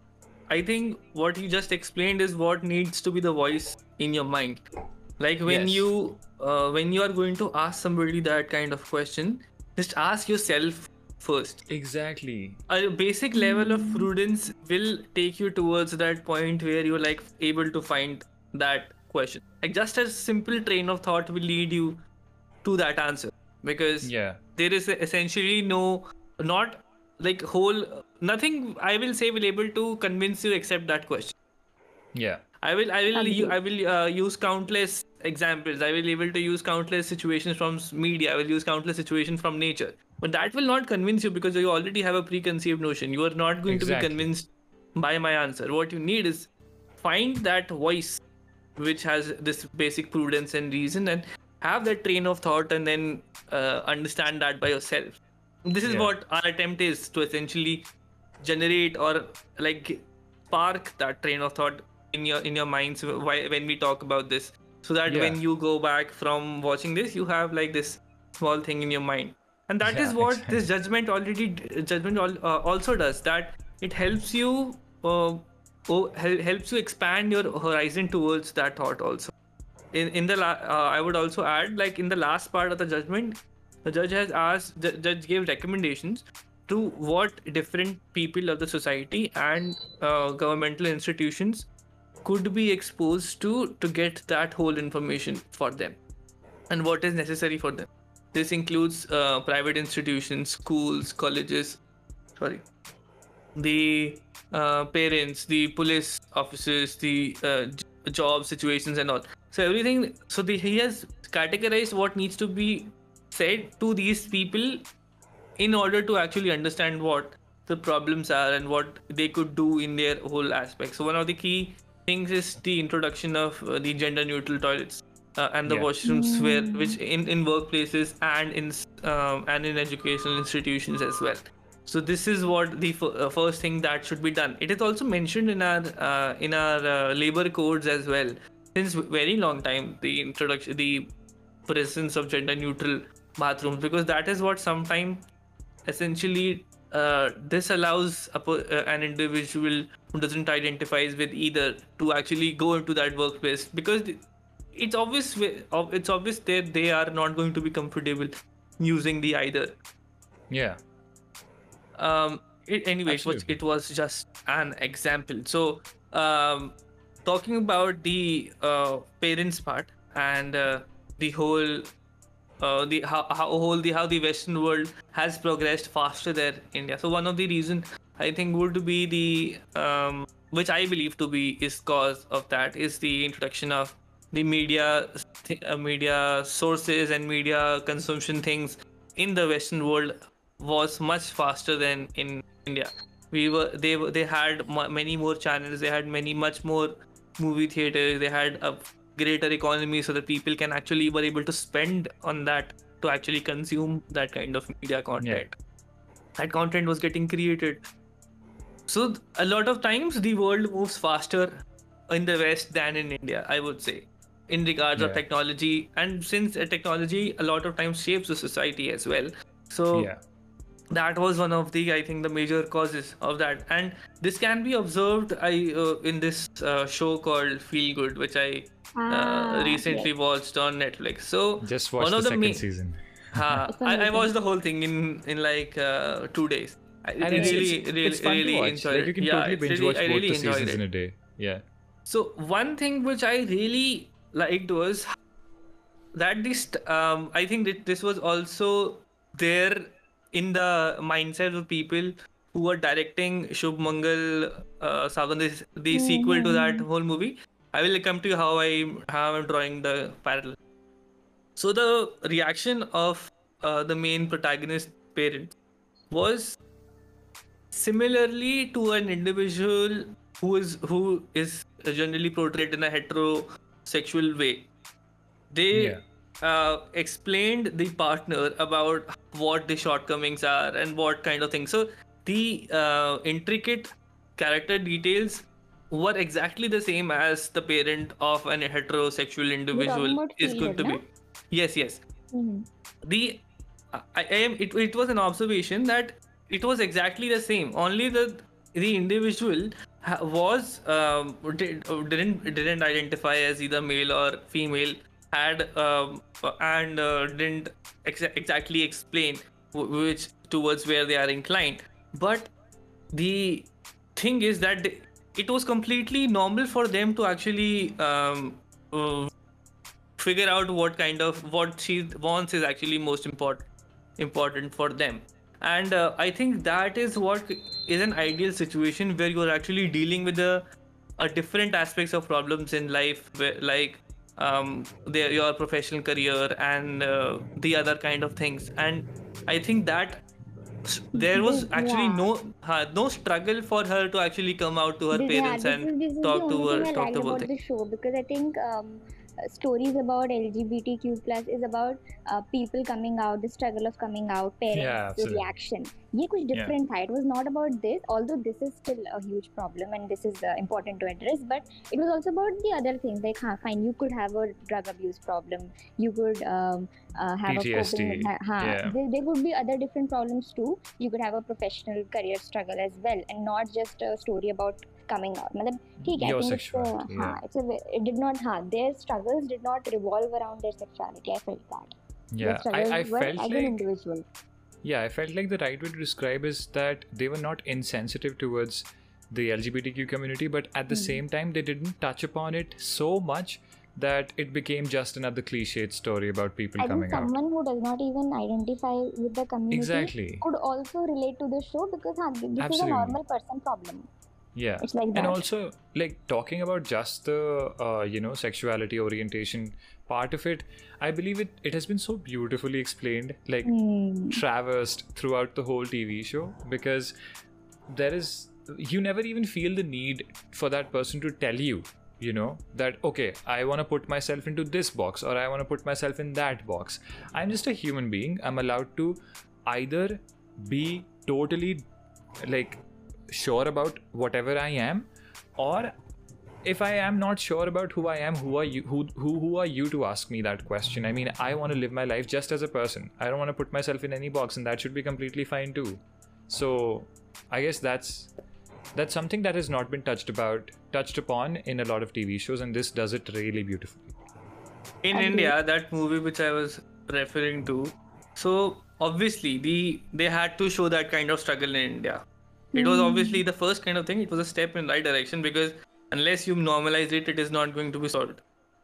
I think what you just explained is what needs to be the voice in your mind. Like when Yes. you uh, when you are going to ask somebody that kind of question, just ask yourself first. Exactly. A basic level of prudence will take you towards that point where you're like able to find that question. Like just a simple train of thought will lead you to that answer, because Yeah. there is essentially no, not like whole, nothing I will say will able to convince you except that question. Yeah. I will I will Agree. u- I will uh, use countless examples. I will able to use countless situations from s- media. I will use countless situations from nature. But that will not convince you, because you already have a preconceived notion. You are not going to be Exactly. convinced by my answer. What you need is find that voice which has this basic prudence and reason, and have that train of thought, and then uh, understand that by yourself. This is Yeah. what our attempt is, to essentially generate or like spark that train of thought in your in your minds wh- when we talk about this, so that Yeah. when you go back from watching this, you have like this small thing in your mind. And that is Yeah, what exactly. this judgment already judgment al- uh, also does, that it helps you uh, oh, hel- helps you expand your horizon towards that thought also. In in the la- uh, I would also add, like in the last part of the judgment, the judge has asked, the judge gave recommendations to what different people of the society and uh, governmental institutions could be exposed to to get that whole information for them, and what is necessary for them. This includes uh, private institutions, schools, colleges, sorry, the uh, parents, the police officers, the uh, j- job situations, and all. So everything. So the, he has categorized what needs to be said to these people in order to actually understand what the problems are and what they could do in their whole aspect. So one of the key things is the introduction of uh, the gender neutral toilets uh, and the Yeah. washrooms, where which in, in workplaces and in s- um, and in educational institutions as well. So this is what the f- uh, first thing that should be done. It is also mentioned in our uh, in our uh, labor codes as well. Since very long time, the introduction, the presence of gender neutral bathrooms, because that is what sometimes essentially uh, this allows a, per- uh, an individual who doesn't identify with either to actually go into that workplace, because it's obvious it's obvious that they are not going to be comfortable using the either. Yeah. Um it, anyway it was, Absolutely. it was just an example. So um talking about the uh, parents part and uh, the whole uh, the how, how whole the how the Western world has progressed faster than India. So one of the reason I think would be the um, which I believe to be is cause of that is the introduction of the media th- uh, media sources and media consumption things in the Western world was much faster than in India. We were they were they had m- many more channels. They had many much more movie theaters. They had a greater economy, so that people can actually were able to spend on that to actually consume that kind of media content. That content was getting created. So th- a lot of times the world moves faster in the West than in India, I would say, in regards of Yeah. technology. And since uh, technology a lot of times shapes the society as well, So Yeah. that was one of the, I think, the major causes of that, and this can be observed I uh, in this uh, show called Feel Good, which I uh, Ah, recently yes. watched on Netflix. So Just one watch the of the second main season. uh, It's I, I amazing. watched the whole thing in in like uh, two days. I And it's, really, it's, really, it's fun to really watch. enjoyed Like, you it. can Yeah, totally it's binge really, watch I both really the enjoyed seasons it. in a day. Yeah. So one thing which I really liked was that this um I think that this was also there in the mindset of people who were directing Shubh Mangal uh, Savan, the, the sequel to that Mm-hmm. whole movie. I will come to you how I how I'm drawing the parallel. So the reaction of uh, the main protagonist parents was similarly to an individual who is who is generally portrayed in a heterosexual way. Yeah. They uh, explained the partner about what the shortcomings are and what kind of things. So the uh, intricate character details were exactly the same as the parent of an heterosexual You're talking individual about is Feel going Good, to na? be. Yes, yes. Mm-hmm. The I, I am it, it was an observation that it was exactly the same. Only the the individual ha- was um, did, uh, didn't didn't identify as either male or female, had um, and uh, didn't ex- exactly explain w- which towards where they are inclined. But the thing is that they, it was completely normal for them to actually um, uh, figure out what kind of what she wants is actually most important important for them. And uh, I think that is what is an ideal situation where you're actually dealing with the a different aspects of problems in life, where, like um their, your professional career and uh, the other kind of things. And I think that s- there was This, actually yeah. no uh, no struggle for her to actually come out to her This, yeah, parents this and is this is the talk to only thing her I talk liked the whole about thing. the show, because I think um, uh, stories about L G B T Q plus is about uh, people coming out, the struggle of coming out, parents' Yeah, absolutely. reaction. ये कुछ Yeah. different था. It was not about this, although this is still a huge problem and this is uh, important to address. But it was also about the other things. Like, हाँ, fine, you could have a drug abuse problem. You could um, uh, have P T a S D. coping. with- हाँ, Yeah. there, there would be other different problems too. You could have a professional career struggle as well, and not just a story about coming out. मतलब ठीक है, I Your think it's uh, sexuality. हाँ, Yeah. it's a ve- it did not हाँ, their struggles did not revolve around their sexuality. I felt that. Their Yeah. I, struggles I were felt as an like individual. Yeah, I felt like the right way to describe is that they were not insensitive towards the L G B T Q community, but at the Hmm. same time, they didn't touch upon it so much that it became just another cliched story about people I think coming out. someone who does not even identify with the community Exactly. could also relate to the show, because हाँ, this is a Absolutely. normal person problem. Yeah. It's like that. And also, like, talking about just the uh, you know sexuality orientation part of it, I believe it it has been so beautifully explained, like Hmm. traversed throughout the whole T V show, because there is you never even feel the need for that person to tell you, you know, that okay, I want to put myself into this box or I want to put myself in that box. I'm just a human being. I'm allowed to either be totally like sure about whatever I am, or if I am not sure about who I am, who are you who who, who are you to ask me that question? I mean, I want to live my life just as a person. I don't want to put myself in any box, and that should be completely fine too. So I guess that's that's something that has not been touched about touched upon in a lot of T V shows, and this does it really beautifully. In Agreed. India, that movie which I was referring to, so obviously the they had to show that kind of struggle in India. It was Hmm. obviously the first kind of thing. It was a step in right direction, because unless you normalize it, it is not going to be solved.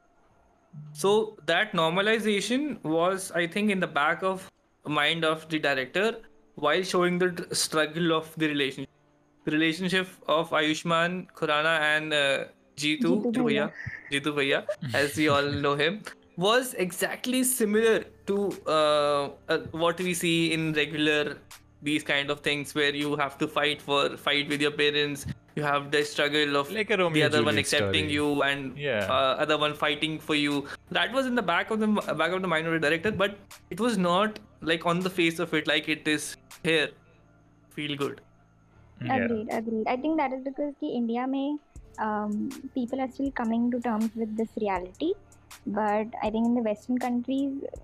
So that normalization was, I think, in the back of mind of the director while showing the tr- struggle of the relationship. The relationship of Ayushman Khurana and uh, Jeetu, Jeetu Jeetu Bhaiya. Bhaiya, Jeetu Bhaiya, as we all know him, was exactly similar to uh, uh, what we see in regular these kind of things, where you have to fight for fight with your parents. You have the struggle of Like a the Romeo other one Juliet accepting story. you and Yeah. uh, other one fighting for you. That was in the back of the back of the mind of the director, but it was not like on the face of it like it is here. Feel good. Yeah. Agreed, agreed. I think that is because ki India में um, people are still coming to terms with this reality, but I think in the Western countries, uh,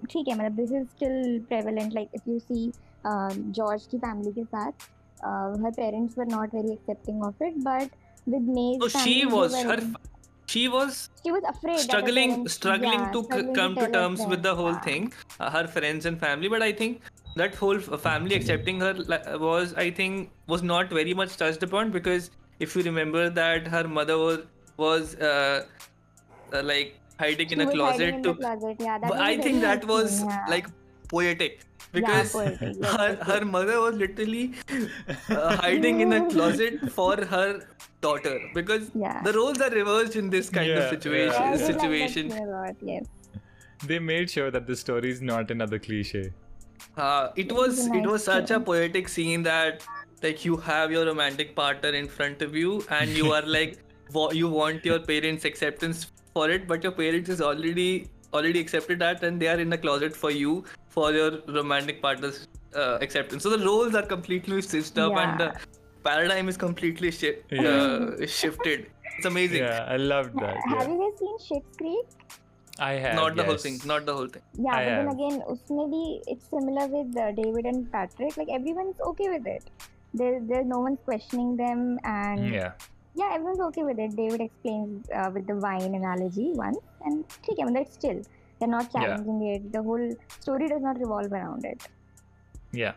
ठीक है मतलब this is still prevalent. Like if you see uh, George की family के साथ uh, her parents were not very accepting of it, but with May's So family she they was were her. She was she was afraid that her struggling, parents, struggling yeah, to c- struggling come to tell her terms with the friends, whole yeah. thing. Uh, her friends and family, but I think that whole f- family accepting her li- was, I think, was not very much touched upon, because if you remember that her mother was was uh, uh, like hiding She in a was hiding in closet the to. closet, yeah, that But was a I very think nice that was scene, yeah. like poetic, Yeah, because poetic, yes, her yes, her yes. mother was literally uh, hiding in a closet for her daughter, because Yeah. the roles are reversed in this kind Yeah, of yeah, situation. I did like that situation. scene a lot, yes. They made sure that the story is not another cliche. Uh, it It was was a it nice was such a scene. poetic scene that, like, you have your romantic partner in front of you and you are like wa- you want your parents' acceptance for it, but your parents is already already accepted that, and they are in the closet for you for your romantic partner's uh, acceptance. So the roles are completely switched up, and the Yeah. paradigm is completely shi- Yeah. uh, shifted. It's amazing. Yeah, I loved that. Have Yeah, you guys seen Schitt's Creek? I have. Not the yes. whole thing. Not the whole thing. Yeah, I but then have. again, उसमें भी it's similar with uh, David and Patrick. Like everyone's okay with it. There's there's no one's questioning them, and Yeah. yeah, everyone's okay with it. David explains uh, with the wine analogy once, and ठीक है, but that's still they're not Yeah. challenging it. The whole story does not revolve around it. Yeah.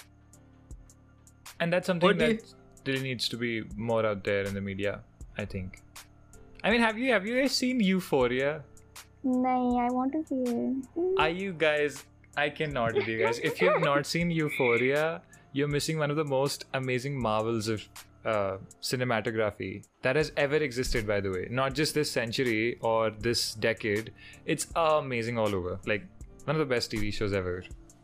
And that's something What do you- that really needs to be more out there in the media, I think. I mean, have you have you guys seen Euphoria? नहीं, I want to see it. Hmm. Are you guys? I cannot with you guys. If you have not seen Euphoria, you're missing one of the most amazing marvels of uh, cinematography that has ever existed. By the way, not just this century or this decade. It's amazing all over. Like one of the best T V shows ever.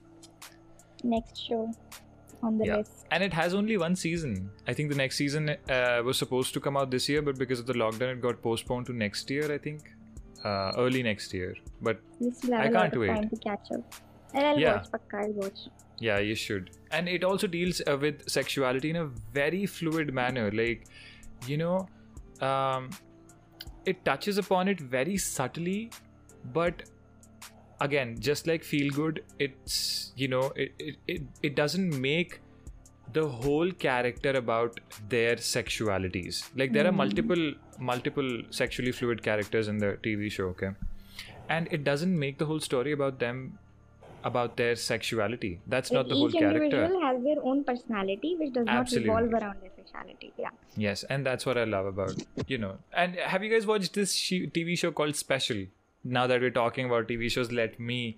Next show on the Yeah. list. And it has only one season. I think the next season uh, was supposed to come out this year, but because of the lockdown, it got postponed to next year. I think uh, early next year. But We still have I a lot can't of wait. time to catch up. And I'll Yeah. watch, pakka, I'll watch. yeah, you should. And it also deals uh, with sexuality in a very fluid manner. Like, you know, um, it touches upon it very subtly, but again, just like Feel Good, it's, you know, it, it, it, it doesn't make the whole character about their sexualities. Like there are multiple multiple sexually fluid characters in the T V show, okay? And it doesn't make the whole story about them, about their sexuality. That's not Like the whole each character. individual has their own personality, which does Absolutely. not revolve around their sexuality. Yeah. Yes, and that's what I love about, you know. And have you guys watched this sh- T V show called Special? Now that we're talking about T V shows, let me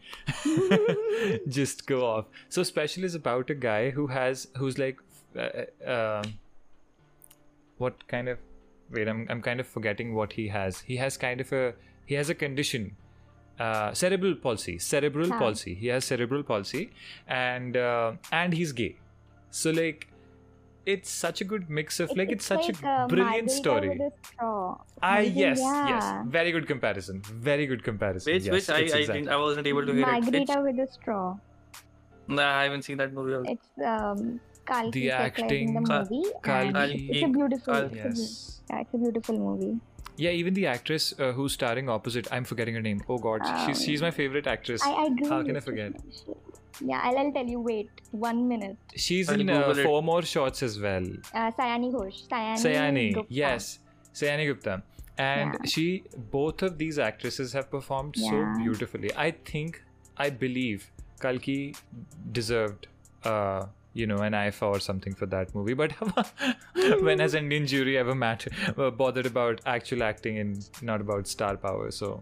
just go off. So Special is about a guy who has, who's like, uh, uh, what kind of, wait, I'm, I'm kind of forgetting what he has. He has kind of a, he has a condition, uh, cerebral palsy, cerebral Huh. palsy. He has cerebral palsy, and uh, and he's gay. So like, it's such a good mix of like, it's, such like, a uh, brilliant Margarita story. with a straw. Ah, Something, yes, yeah. yes. Very good comparison. Very good comparison. Which yes, which I it's I, exactly- didn't, I wasn't able to hear it. Margarita with a straw. Which, nah, I haven't seen that movie. Also. It's um, Kalki The characterizing the acting, Ka- movie. Kalki. and It's a beautiful. Kal- It's, a, beau- Yes. yeah, it's a beautiful movie. Yeah, even the actress uh, who's starring opposite, I'm forgetting her name. Oh god, she's Um, she's my favorite actress. I, I do. How can I used to forget? think- Yeah, I'll, I'll tell you. Wait, one minute. She's I'll in uh, Google it. four more shots as well. Uh, Sayani Ghosh. Sayani. Sayani, Gupta. yes, Sayani Gupta, and Yeah. she, both of these actresses have performed so Yeah. beautifully. I think, I believe, Kalki deserved, uh, you know, an I F A or something for that movie. But when has Indian jury ever matter, uh, bothered about actual acting and not about star power? So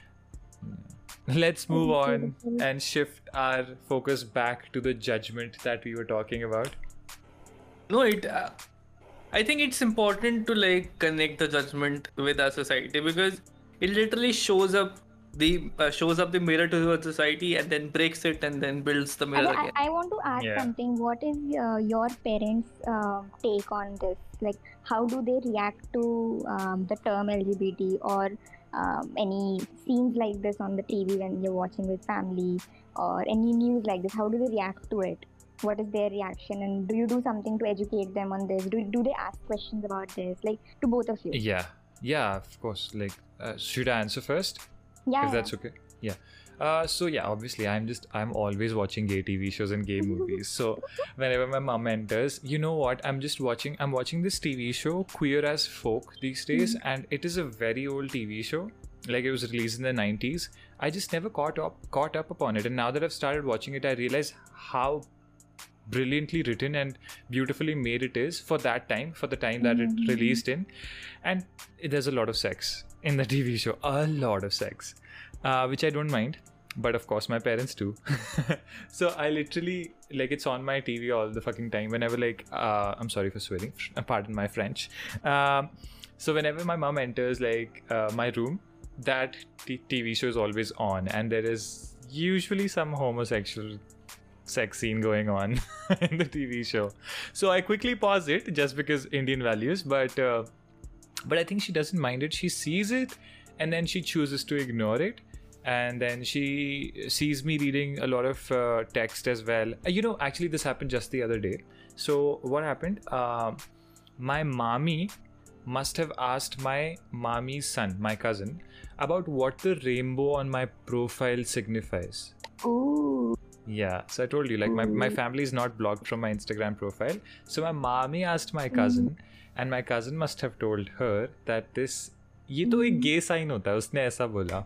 let's move on and shift our focus back to the judgment that we were talking about. No, it. Uh, I think it's important to like connect the judgment with our society, because it literally shows up the uh, shows up the mirror to our society and then breaks it and then builds the I, mirror I, again. I want to ask Yeah. something. What is uh, your parents' uh, take on this? Like, how do they react to um, the term L G B T or um, any scenes like this on the T V when you're watching with family, or any news like this? How do they react to it? What is their reaction? And do you do something to educate them on this? Do, do they ask questions about this? Like, to both of you? Yeah, yeah, of course. Like, uh, should I answer first? Yeah. If that's okay. Yeah. Uh, so yeah, obviously, I'm just I'm always watching gay T V shows and gay movies. So whenever my mom enters, you know what? I'm just watching. I'm watching this T V show, Queer as Folk, these days, and it is a very old T V show. Like it was released in the nineties. I just never caught up caught up upon it, and now that I've started watching it, I realize how brilliantly written and beautifully made it is for that time, for the time that it released in. And there's a lot of sex in the T V show, a lot of sex, uh, which I don't mind, but of course my parents do. So I literally, like, it's on my T V all the fucking time whenever, like, uh, I'm sorry for swearing, pardon my French. Um, so whenever my mom enters, like, uh, my room, that t- TV show is always on, and there is usually some homosexual sex scene going on in the T V show. So I quickly pause it just because Indian values, but uh, but I think she doesn't mind it. She sees it and then she chooses to ignore it, and then she sees me reading a lot of uh, text as well. Uh, you know, actually this happened just the other day. So what happened? Uh, my mommy must have asked my mommy's son, my cousin, about what the rainbow on my profile signifies. Ooh. Yeah, so I told you, like, my, my family is not blocked from my Instagram profile. So my mommy asked my cousin, and my cousin must have told her that this, ये तो एक gay sign होता है, उसने ऐसा बोला.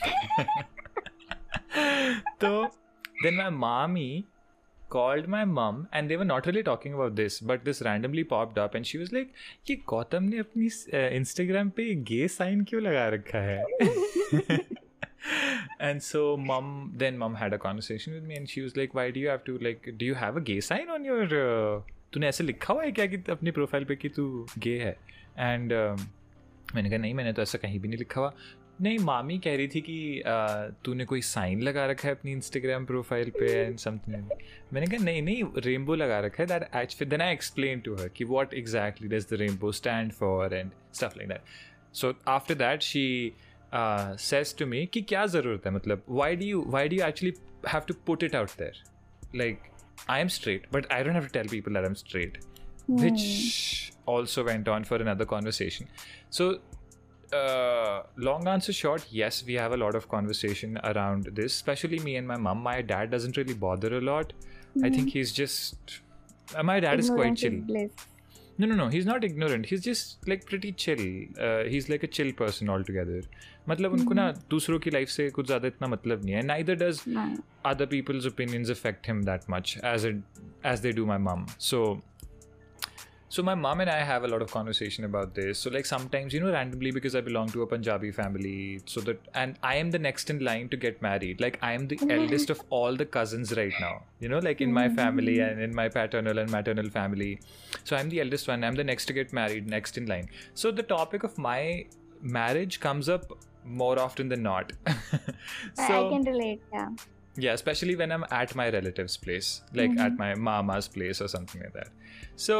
So then my mommy called my mom, and they were not really talking about this, but this randomly popped up, and she was like, ये गौतम ने अपनी Instagram पे gay sign क्यों लगा रखा है? And so mom then mom had a conversation with me, and she was like, why do you have to, like, do you have a gay sign on your uh, तूने ऐसे लिखा हुआ है क्या कि अपनी प्रोफाइल पे कि तू गे है? एंड uh, मैंने कहा नहीं, मैंने तो ऐसा कहीं भी नहीं लिखा हुआ. नहीं, मामी कह रही थी कि uh, तूने कोई साइन लगा रखा है अपनी इंस्टाग्राम प्रोफाइल पे एंड समथिंग. मैंने कहा नहीं नहीं, रेनबो लगा रखा है. That actually then I explain to her कि what exactly does the rainbow stand for and stuff like that. So after that she Uh, says to me कि क्या ज़रूरत है, मतलब why do you why do you actually have to put it out there? Like, I am straight, but I don't have to tell people that I'm straight. Hmm. Which also went on for another conversation. So uh, long answer short, yes, we have a lot of conversation around this, especially me and my mom. My dad doesn't really bother a lot. Hmm. I think he's just uh, my dad is quite chill. No, no, no. He's not ignorant. He's just like pretty chill. Uh, he's like a chill person altogether. मतलब उनको ना दूसरों की life से कुछ ज़्यादा इतना मतलब नहीं है. Neither does other people's opinions affect him that much as it as they do my mom. So, so my mom and I have a lot of conversation about this. So like sometimes, you know, randomly, because I belong to a Punjabi family, so that, and I am the next in line to get married. Like I am the eldest of all the cousins right now. You know, like in my family and in my paternal and maternal family. So I'm the eldest one. I'm the next to get married, next in line. So the topic of my marriage comes up more often than not. So, I can relate, yeah. Yeah, especially when I'm at my relative's place, like mm-hmm. at my mama's place or something like that. So,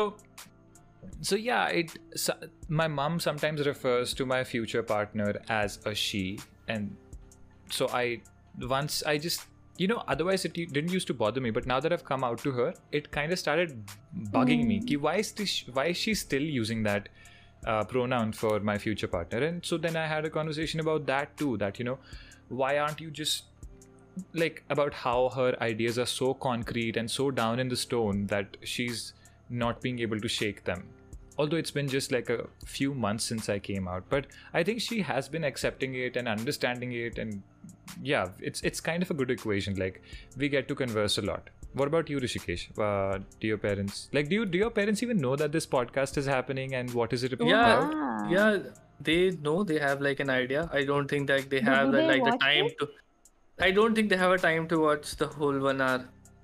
so yeah, it. So, my mom sometimes refers to my future partner as a she, and so I once I just, you know, otherwise it didn't used to bother me, but now that I've come out to her, it kind of started bugging mm. me. Ki why is this, why is she still using that uh, pronoun for my future partner? And so then I had a conversation about that too. That, you know, why aren't you just like, about how her ideas are so concrete and so down in the stone that she's not being able to shake them. Although it's been just like a few months since I came out, but I think she has been accepting it and understanding it, and yeah, it's it's kind of a good equation. Like, we get to converse a lot. What about you, Rishikesh? Uh, do your parents like? Do you do your parents even know that this podcast is happening and what is it about? Yeah, yeah, they know. They have like an idea. I don't think that they have do they like the watch time it? to. I don't think they have a time to watch the whole one hour.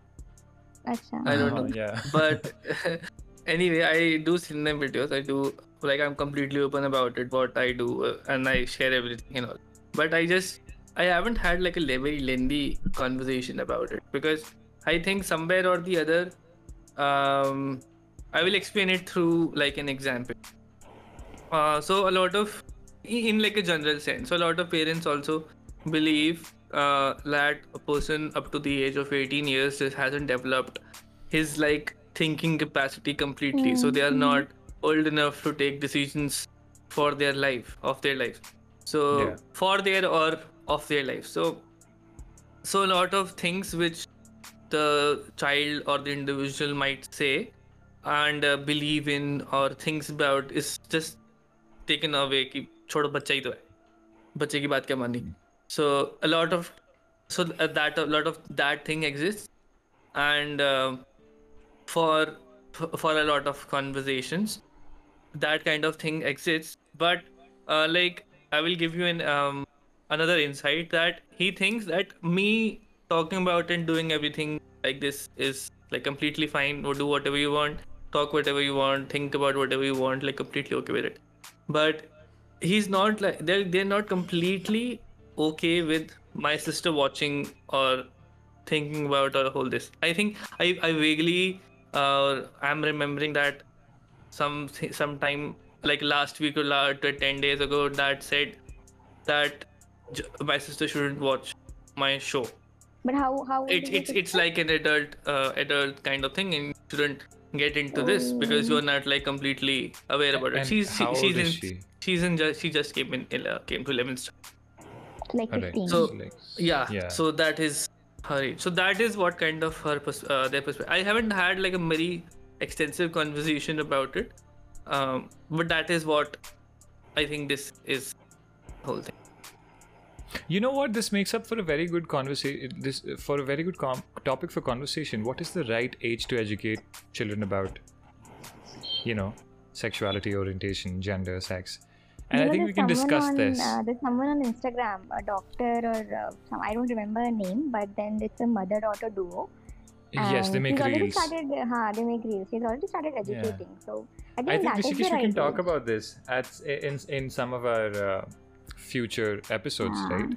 Achha. I don't know. Oh, yeah. But anyway, I do send them videos. I do, like, I'm completely open about it, what I do, uh, and I share everything and all. But I just, I haven't had like a very lengthy conversation about it, because I think somewhere or the other, um, I will explain it through like an example. Uh, so a lot of, in like a general sense, so a lot of parents also believe uh, that a person up to the age of eighteen years just hasn't developed his like thinking capacity completely. Mm-hmm. So they are not old enough to take decisions for their life, of their life. So yeah. for their or of their life. So so a lot of things which the child or the individual might say and uh, believe in or thinks about is just taken away कि छोड़ो बच्चा ही तो है बच्चे की बात क्या माननी. So a lot of so uh, that a lot of that thing exists, and uh, for for a lot of conversations that kind of thing exists. But uh, like I will give you an um, another insight that he thinks that me talking about and doing everything like this is like completely fine, or do whatever you want, talk whatever you want, think about whatever you want, like completely okay with it. But he's not like they're they're not completely okay with my sister watching or thinking about or whole this. I think I I vaguely uh I'm remembering that some sometime like last week or la- ten days ago that said that j- my sister shouldn't watch my show. But how how old It, is your it's it's sister? like an adult uh, adult kind of thing, and you shouldn't get into this because Oh, you're not like completely aware about it. And She's she, how she's old is in she? she's in just she just came in uh, came to eleventh. like Alright, fifteen. So like yeah, yeah. so that is her age. So that is what kind of her pers- uh, their perspective. I haven't had like a very extensive conversation about it, um, but that is what I think this is the whole thing. You know what? This makes up for a very good conversation. This for a very good com- topic for conversation. What is the right age to educate children about, you know, sexuality, orientation, gender, sex? And You I know, think there's we can someone discuss on this. uh, there's someone on Instagram, a doctor or uh, some, I don't remember her name, but then it's a mother-daughter duo. Yes, they And make she's already reels. started. Uh, they make reels. She's already started educating. So I think I think that is Rishikesh, the we right can talk age. about this at in in some of our uh, future episodes, Yeah. right?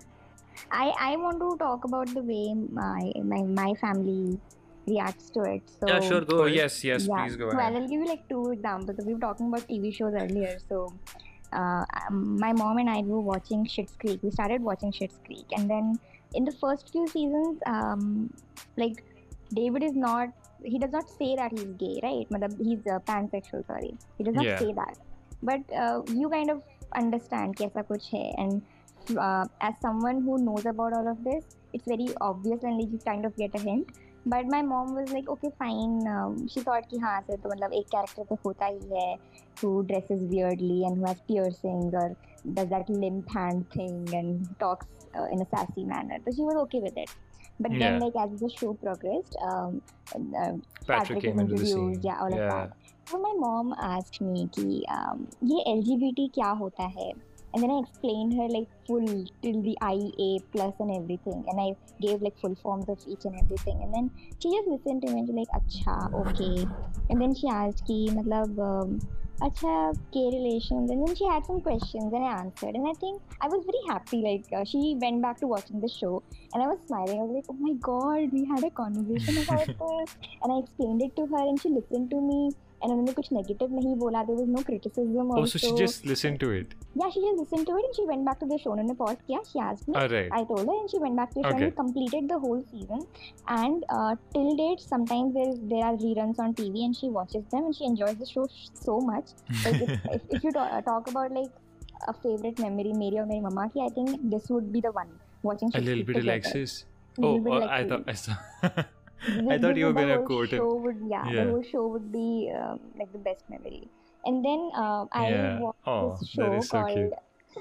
I I want to talk about the way my my, my family reacts to it. So Yeah, sure, go Oh ahead. yes, yes, yeah. please go So I'll ahead. I'll give you like two examples. So we were talking about T V shows earlier. So uh, um, my mom and I were watching Schitt's Creek. We started watching Schitt's Creek, and then in the first few seasons, um, like David is not. He does not say that he's gay, right? Matlab, he's uh, pansexual. Sorry, he does not Yeah. say that. But uh, you kind of understand कि ऐसा कुछ है, and uh, as someone who knows about all of this, it's very obvious and like you kind of get a hint. But my mom was like, okay, fine. Um, she thought कि हाँ से तो मतलब एक character तो होता ही है who dresses weirdly and who has piercings or does that limp hand thing and talks uh, in a sassy manner. So she was okay with it. But then, Yeah. like as the show progressed, um, uh, Patrick came was into the introduced, scene. yeah, all of Yeah. that. So my mom asked me कि um, ये L G B T क्या होता है? And then I explained her like full till the I A plus and everything, and I gave like full forms of each and everything. And then she just listened to me and she's like, "Acha, okay." And then she asked कि मतलब um, acha gay relations, and then she had some questions and I answered, and I think I was very happy. Like uh, she went back to watching the show, and I was smiling. I was like, "Oh my god, we had a conversation about this," and I explained it to her, and she listened to me. And उन्होंने कुछ negative नहीं बोला. There was no criticism Oh, also. so she just listened to it. Yeah, she just listened to it and she went back to the show. उन्होंने pause किया. She asked me. Alright. I told her and she went back to the show Okay. and we completed the whole season. And uh, till date, sometimes there there are reruns on T V and she watches them and she enjoys the show so much. Like if, if, if you talk, talk about like a favorite memory, मेरी और मेरी मम्मा की, I think this would be the one. Watching A Schitt's little Creek bit together. Alexis. Little Oh, bit oh like I you. thought I saw. This- I thought this you were is the gonna whole quote show him. would yeah, Yeah. the whole show would be um, like the best memory. And then uh, I Yeah. watched Oh, this that show is so called cute.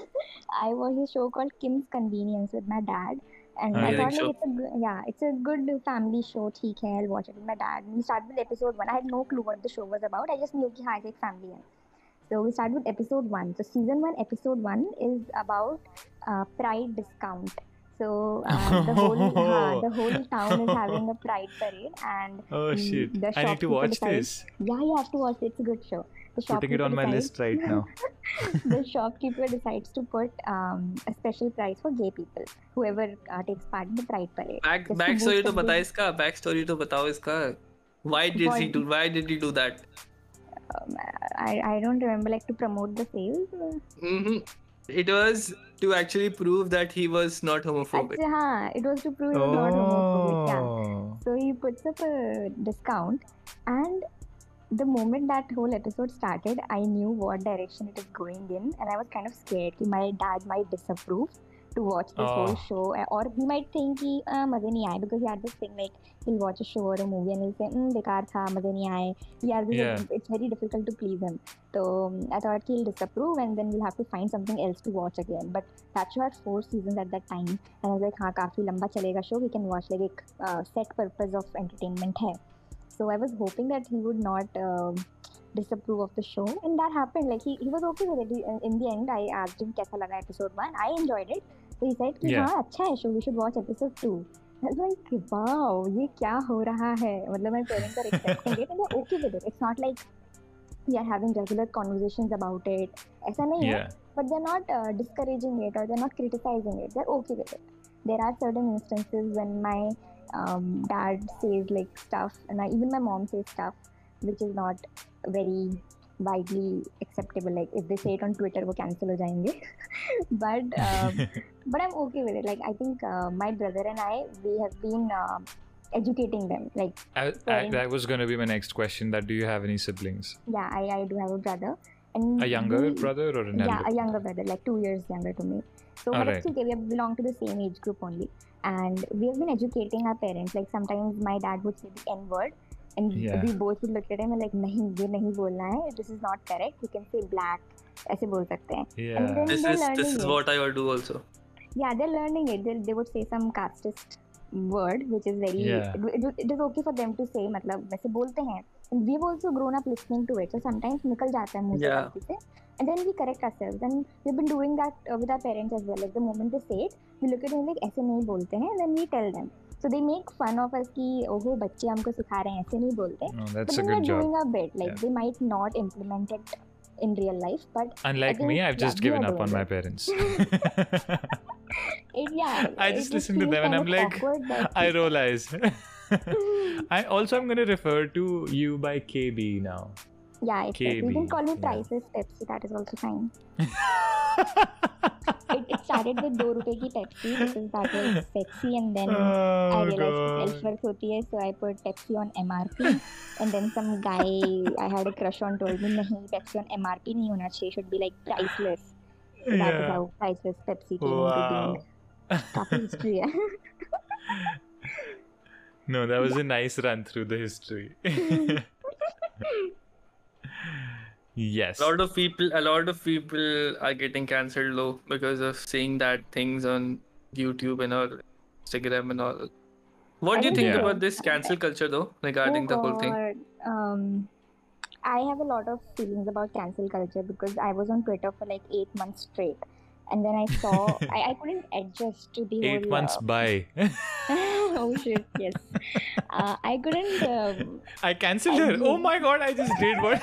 I watched a show called Kim's Convenience with my dad, and I Okay. thought Show. like it's a good, yeah, it's a good family show. ठीक है, I'll watch it with my dad. And we started with episode one. I had no clue what the show was about. I just knew कि हाँ, it's like family है. So we started with episode one. So season one, episode one is about uh, Pride discount. So uh, the whole हाँ, the whole town is having a Pride parade, and Oh mm, shit! the I need to shopkeeper watch decides- this. Yeah, you have to watch it. It's a good show. The Putting it shopkeeper on my decides- list right now. the shopkeeper decides to put um, a special prize for gay people, whoever uh, takes part in the Pride parade. Back Just to back story boost तो the बता good- इसका back story तो बताओ इसका. Why did he What? do? Why did he do that? Um, I, I don't remember, like to promote the sales. Mm-hmm. It was to actually prove that he was not homophobic. Actually, हाँ, it was to prove he was not homophobic. Yeah. Oh. So he puts up a discount, and the moment that whole episode started, I knew what direction it is going in, and I was kind of scared that my dad might disapprove. to watch this Oh. whole show, or he might think कि uh, मजे नहीं आए, because he had this thing like he'll watch a show or a movie and he'll say mm, बेकार था, मजे नहीं आए. Yeah, this Yeah. is, it's very difficult to please him. So um, I thought he'll disapprove and then we'll have to find something else to watch again. But that show had four seasons at that time and I was like हाँ काफी लंबा चलेगा show, we can watch, like एक uh, set purpose of entertainment है. So I was hoping that he would not uh, disapprove of the show, and that happened. Like he, he was okay with it. He, in the end, I asked him कैसा लगा episode one. I enjoyed it. So he said कि Yeah. हाँ अच्छा है show, we should watch episode two. I was like wow, ये क्या हो रहा है? मतलब my parents are accepting it and they're okay with it. It's not like we are having regular conversations about it. ऐसा नहीं है. Yeah. But they're not uh, discouraging it or they're not criticizing it. They're okay with it. There are certain instances when my um, dad says like stuff, and I, even my mom says stuff which is not very widely acceptable. Like if they say it on Twitter, वो cancel हो जाएंगे. But um, but I'm okay with it. Like I think uh, my brother and I, we have been uh, educating them. Like I, I, parents- that was going to be my next question. That do you have any siblings? yeah, I, I do have a brother. And A younger we- brother or an Yeah, elder? a younger brother, like two years younger to me. So Alright. but it's okay, we have belonged to the same age group only. And we have been educating our parents. Like sometimes my dad would say the N word and Yeah. we both would look at him and like नहीं ये नहीं बोलना है, this is not correct, you can say black, ऐसे बोल सकते हैं. And Yeah. then This they're is learning this is it. what I would do also. Yeah, they're learning it. They, they would say some casteist word which is very Yeah. it, it, it is okay for them to say, मतलब वैसे बोलते हैं. And we've also grown up listening to it, so sometimes निकल जाता है मुंह से Yeah. गलती से. And then we correct ourselves, and we've been doing that uh, with our parents as well. Like the moment they say it, we look at them like ऐसे नहीं बोलते हैं, and then we tell them. So they make fun of us कि ओहो बच्चे हमको सिखा रहे हैं, ऐसे नहीं बोलते. Oh, But that's a then good we're job. doing our bit. Like Yeah. they might not implement it in real life, but Unlike think, me, I've yeah, just we are given up doing on my it. parents. it yeah. I it just listen to feels them and kind I'm of like, awkward, but I roll eyes. I also am going to refer to you by K B now. yeah, it's K like, you can B, call me yeah. priceless Pepsi. That is also fine. it, it started with दो रुपए की Pepsi because that was sexy, and then I Oh, realized God. self worth होती है, so I put Pepsi on M R P, and then some guy I had a crush on told me नहीं Pepsi on M R P नहीं होना चाहिए, should be like priceless. So that is Yeah. how priceless Pepsi came into Wow. being. काफी history है. No, that was a nice run through the history. Yes. A lot of people, a lot of people are getting cancelled though because of saying that things on YouTube and all, Instagram and all. What I do you don't think Yeah. about this cancel culture though, regarding Oh the whole thing? God. Um, I have a lot of feelings about cancel culture because I was on Twitter for like eight months straight, and then I saw I, I couldn't adjust to the Eight whole. months by. Uh, oh shit! Yes, uh, I couldn't. Um, I cancelled I her. Oh did. my god, I just did what?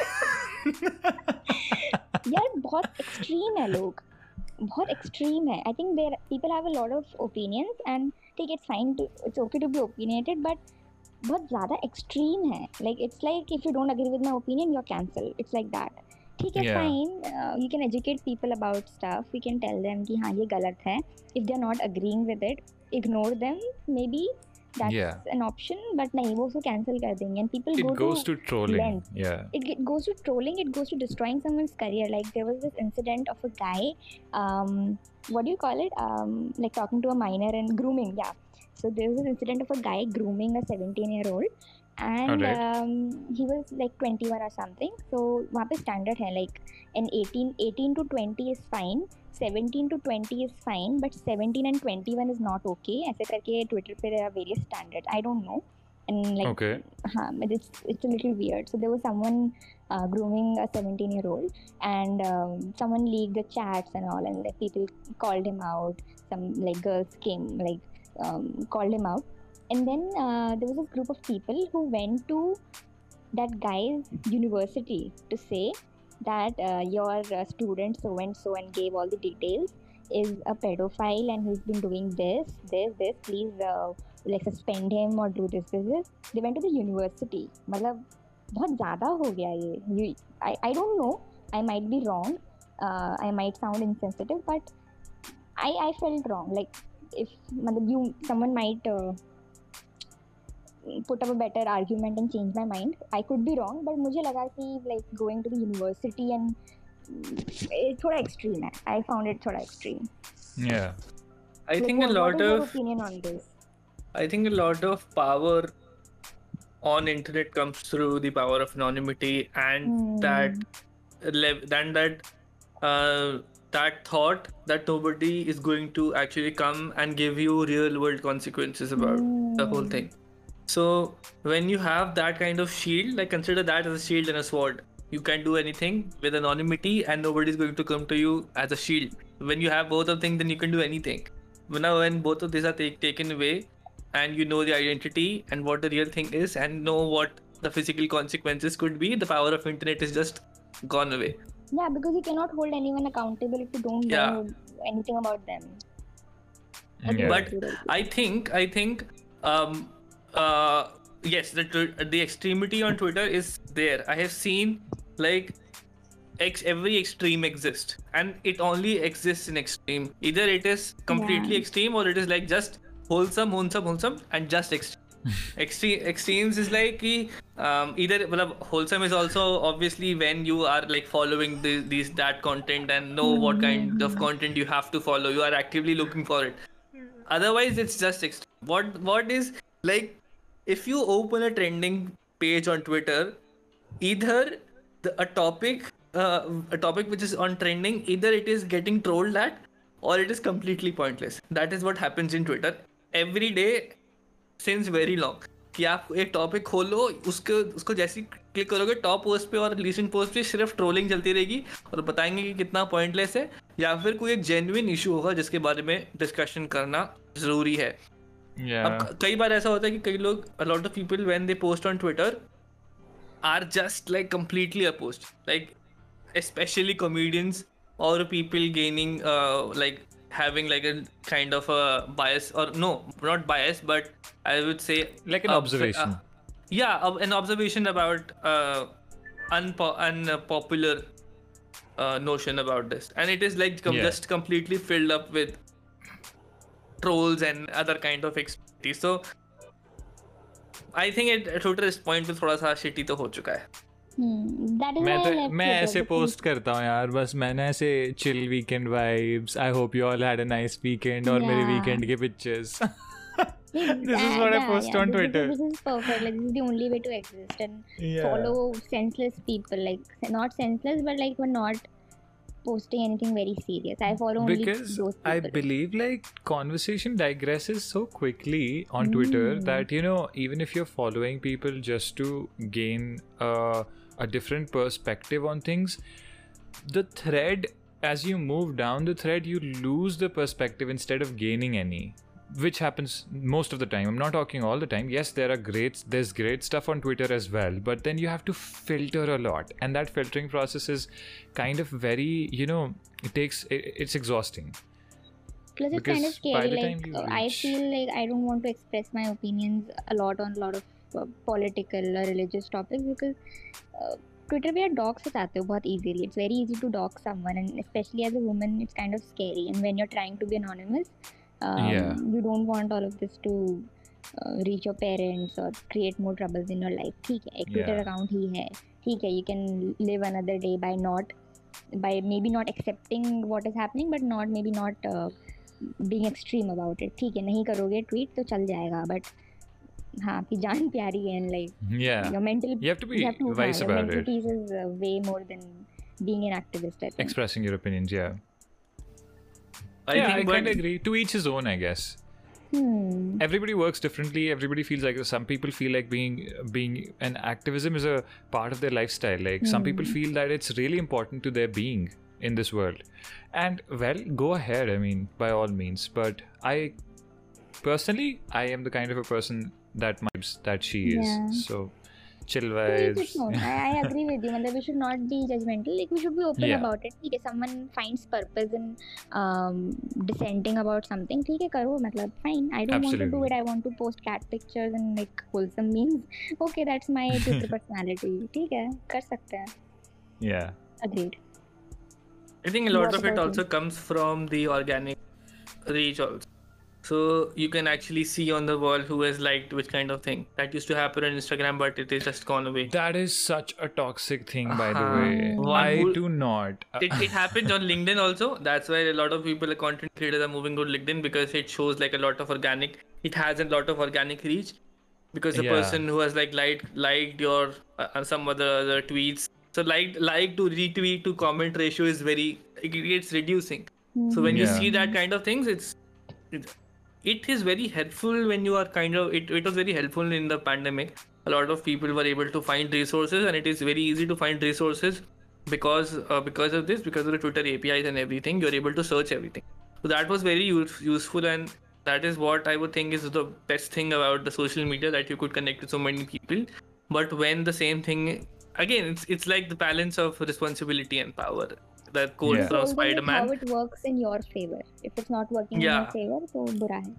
यार बहुत extreme है लोग, बहुत extreme है. I think there people have a lot of opinions and ठीक it's fine to it's okay to be opinionated, but बहुत ज़्यादा extreme है. Like it's like if you don't agree with my opinion, you're cancelled. It's like that. ठीक है Yeah. fine. Uh, you can educate people about stuff. We can tell them कि हाँ ये गलत है. If they're not agreeing with it, ignore them. Maybe that's Yeah. an option. But नहीं वो उसको cancel कर देंगे and people It go goes to to trolling. length. Yeah. it get- goes to trolling, it goes to destroying someone's career. Like there was this incident of a guy, um what do you call it, um like talking to a minor and grooming. Yeah, so there was this incident of a guy grooming a seventeen year old, and Alright. um, he was like twenty-one or something. So वहाँ पे standard है like an eighteen eighteen to twenty is fine, seventeen to twenty is fine, but seventeen and twenty-one is not okay. ऐसे करके Twitter पे there are various standards. I don't know, and like Okay. huh, but it's it's a little weird. So there was someone uh, grooming a seventeen year old, and um, someone leaked the chats and all, and like people called him out. Some like girls came like um, called him out, and then uh, there was this group of people who went to that guy's university to say that uh, your uh, student so and so and gave all the details is a pedophile and he's been doing this this this please uh, like suspend him or do this this this. They went to the university. मतलब बहुत ज़्यादा हो गया ये. You, I I don't know. I might be wrong. Uh, I might sound insensitive, but I I felt wrong. Like if मतलब you someone might uh, put up a better argument and change my mind. I could be wrong, but मुझे लगा कि like going to the university and ये थोड़ा extreme है. I found it थोड़ा extreme. Yeah. I Like, think a what, what lot is your of opinion on this? I think a lot of power on internet comes through the power of anonymity and that Hmm. lev- then that uh, that thought that nobody is going to actually come and give you real world consequences about the whole Hmm. thing. So when you have that kind of shield, like consider that as a shield and a sword. You can do anything with anonymity and nobody's going to come to you as a shield. When you have both of things, then you can do anything. But now when both of these are take, taken away and you know the identity and what the real thing is and know what the physical consequences could be, the power of internet is just gone away. Yeah, because you cannot hold anyone accountable if you don't Yeah. know anything about them. Yeah. Agree, But agree, agree. I think I think um uh yes, the tw- the extremity on Twitter is there. I have seen like ex- every extreme exists, and it only exists in extreme. Either it is completely Yeah. extreme or it is like just wholesome, wholesome, wholesome, and just extreme. Extreme extremes is like कि, um, either मतलब, wholesome is also obviously when you are like following the, these that content and know what kind of Mm-hmm. content you have to follow. You are actively looking for it. Otherwise, it's just extreme. What what is like if you open a trending page on Twitter, either the, a topic uh, a topic which is on trending, either it is getting trolled at or it is completely pointless. That is what happens in Twitter every day since very long. कि आप एक topic खोलो, उसको उसको जैसे ही click करोगे top post पे और रीसेंट पोस्ट पे सिर्फ ट्रोलिंग चलती रहेगी और बताएंगे कि कितना पॉइंटलेस है या फिर कोई एक जेन्युइन इशू होगा जिसके बारे में डिस्कशन करना जरूरी है. Yeah. अब कई बार ऐसा होता है कि कई लोग a lot of people when they post on Twitter are just like completely opposed, like especially comedians or people gaining uh, like having like a kind of a bias or no not bias but I would say Like an uh, observation. uh, yeah uh, an observation about uh, unpo- unpopular uh, notion about this, and it is like com- Yeah. just completely filled up with trolls and other kind of expertise. So I think it Twitter इस point पे थोड़ा सा shitty तो हो चुका है. Hmm. That is मैं why I तो left मैं Twitter ऐसे because- पोस्ट करता हूँ यार, बस मैंने ऐसे chill weekend vibes, I hope you all had a nice weekend, और मेरे Yeah. वीकेंड के pictures. Like, This is uh, what I yeah, post yeah, on this, Twitter. This, this is perfect. Like, this is the only way to exist and Yeah. follow senseless people. Like, not senseless, but like we're not posting anything very serious. I follow only Because those I people. believe like conversation digresses so quickly on Twitter Mm. that, you know, even if you're following people just to gain uh, a different perspective on things, the thread, as you move down the thread, you lose the perspective instead of gaining any, which happens most of the time. I'm not talking all the time. Yes, there are great there's great stuff on Twitter as well, but then you have to filter a lot, and that filtering process is kind of very, you know, it takes it, it's exhausting. Plus, it's Because kind of by scary. the Like, time you uh, I reach- feel like I don't want to express my opinions a lot on a lot of uh, political or religious topics because uh, Twitter पे आप dox हो जाते हो बहुत easily. It's very easy to dox someone, and especially as a woman, it's kind of scary. And when you're trying to be anonymous, um, Yeah. you don't want all of this to uh, reach your parents or create more troubles in your life. ठीक है, एक Twitter Yeah. account ही है. ठीक है, you can live another day by not, by maybe not accepting what is happening, but not maybe not. Uh, being extreme about it. ठीक है, नहीं करोगे ट्वीट तो चल जाएगा, but हाँ आपकी जान प्यारी है, and like Yeah. your mental You have to be you have to, wise हाँ, your about mental it. peace is uh, way more than being an activist, I think. Expressing your opinions, yeah. I yeah, think I but kind of agree. To each his own, I guess. Hmm. Everybody works differently. Everybody feels like some people feel like being being an activism is a part of their lifestyle. Like some people Hmm. feel that it's really important to their being in this world, and well, go ahead. I mean, by all means. But I personally, I am the kind of a person that vibes that she is. Yeah. So chill To each vibes. its own. I, I agree with you. मतलब we should not be judgmental. Like we should be open Yeah. about it. ठीक है, someone finds purpose in um, dissenting about something. ठीक है, करो मतलब fine. I don't want to do Absolutely. it. I want to post cat pictures and like wholesome memes. Okay, that's my Twitter personality. ठीक है, कर सकते हैं. Yeah. Agreed. I think a lot What of it about also you? comes from the organic reach also. So you can actually see on the wall who has liked which kind of thing. That used to happen on Instagram, but it is just gone away. That is such a toxic thing, by the Uh-huh. way. One I who- do not. It, it happens on LinkedIn also. That's why a lot of people, content creators, are moving to LinkedIn because it shows like a lot of organic. It has a lot of organic reach because the Yeah. person who has like liked liked your uh, some other other tweets. So like like to retweet to comment ratio is very it gets reducing. So when you Yeah. see that kind of things, it's it, it is very helpful when you are kind of it, it was very helpful in the pandemic. A lot of people were able to find resources, and it is very easy to find resources because uh, because of this, because of the Twitter A P Is and everything. You're able to search everything. So that was very use, useful, and that is what I would think is the best thing about the social media, that you could connect with so many people. But when the same thing again, it's it's like the balance of responsibility and power. The quote Yeah. from Holding it Spider-Man. how it works in your favor. If it's not working in Yeah. your favor, तो बुरा है.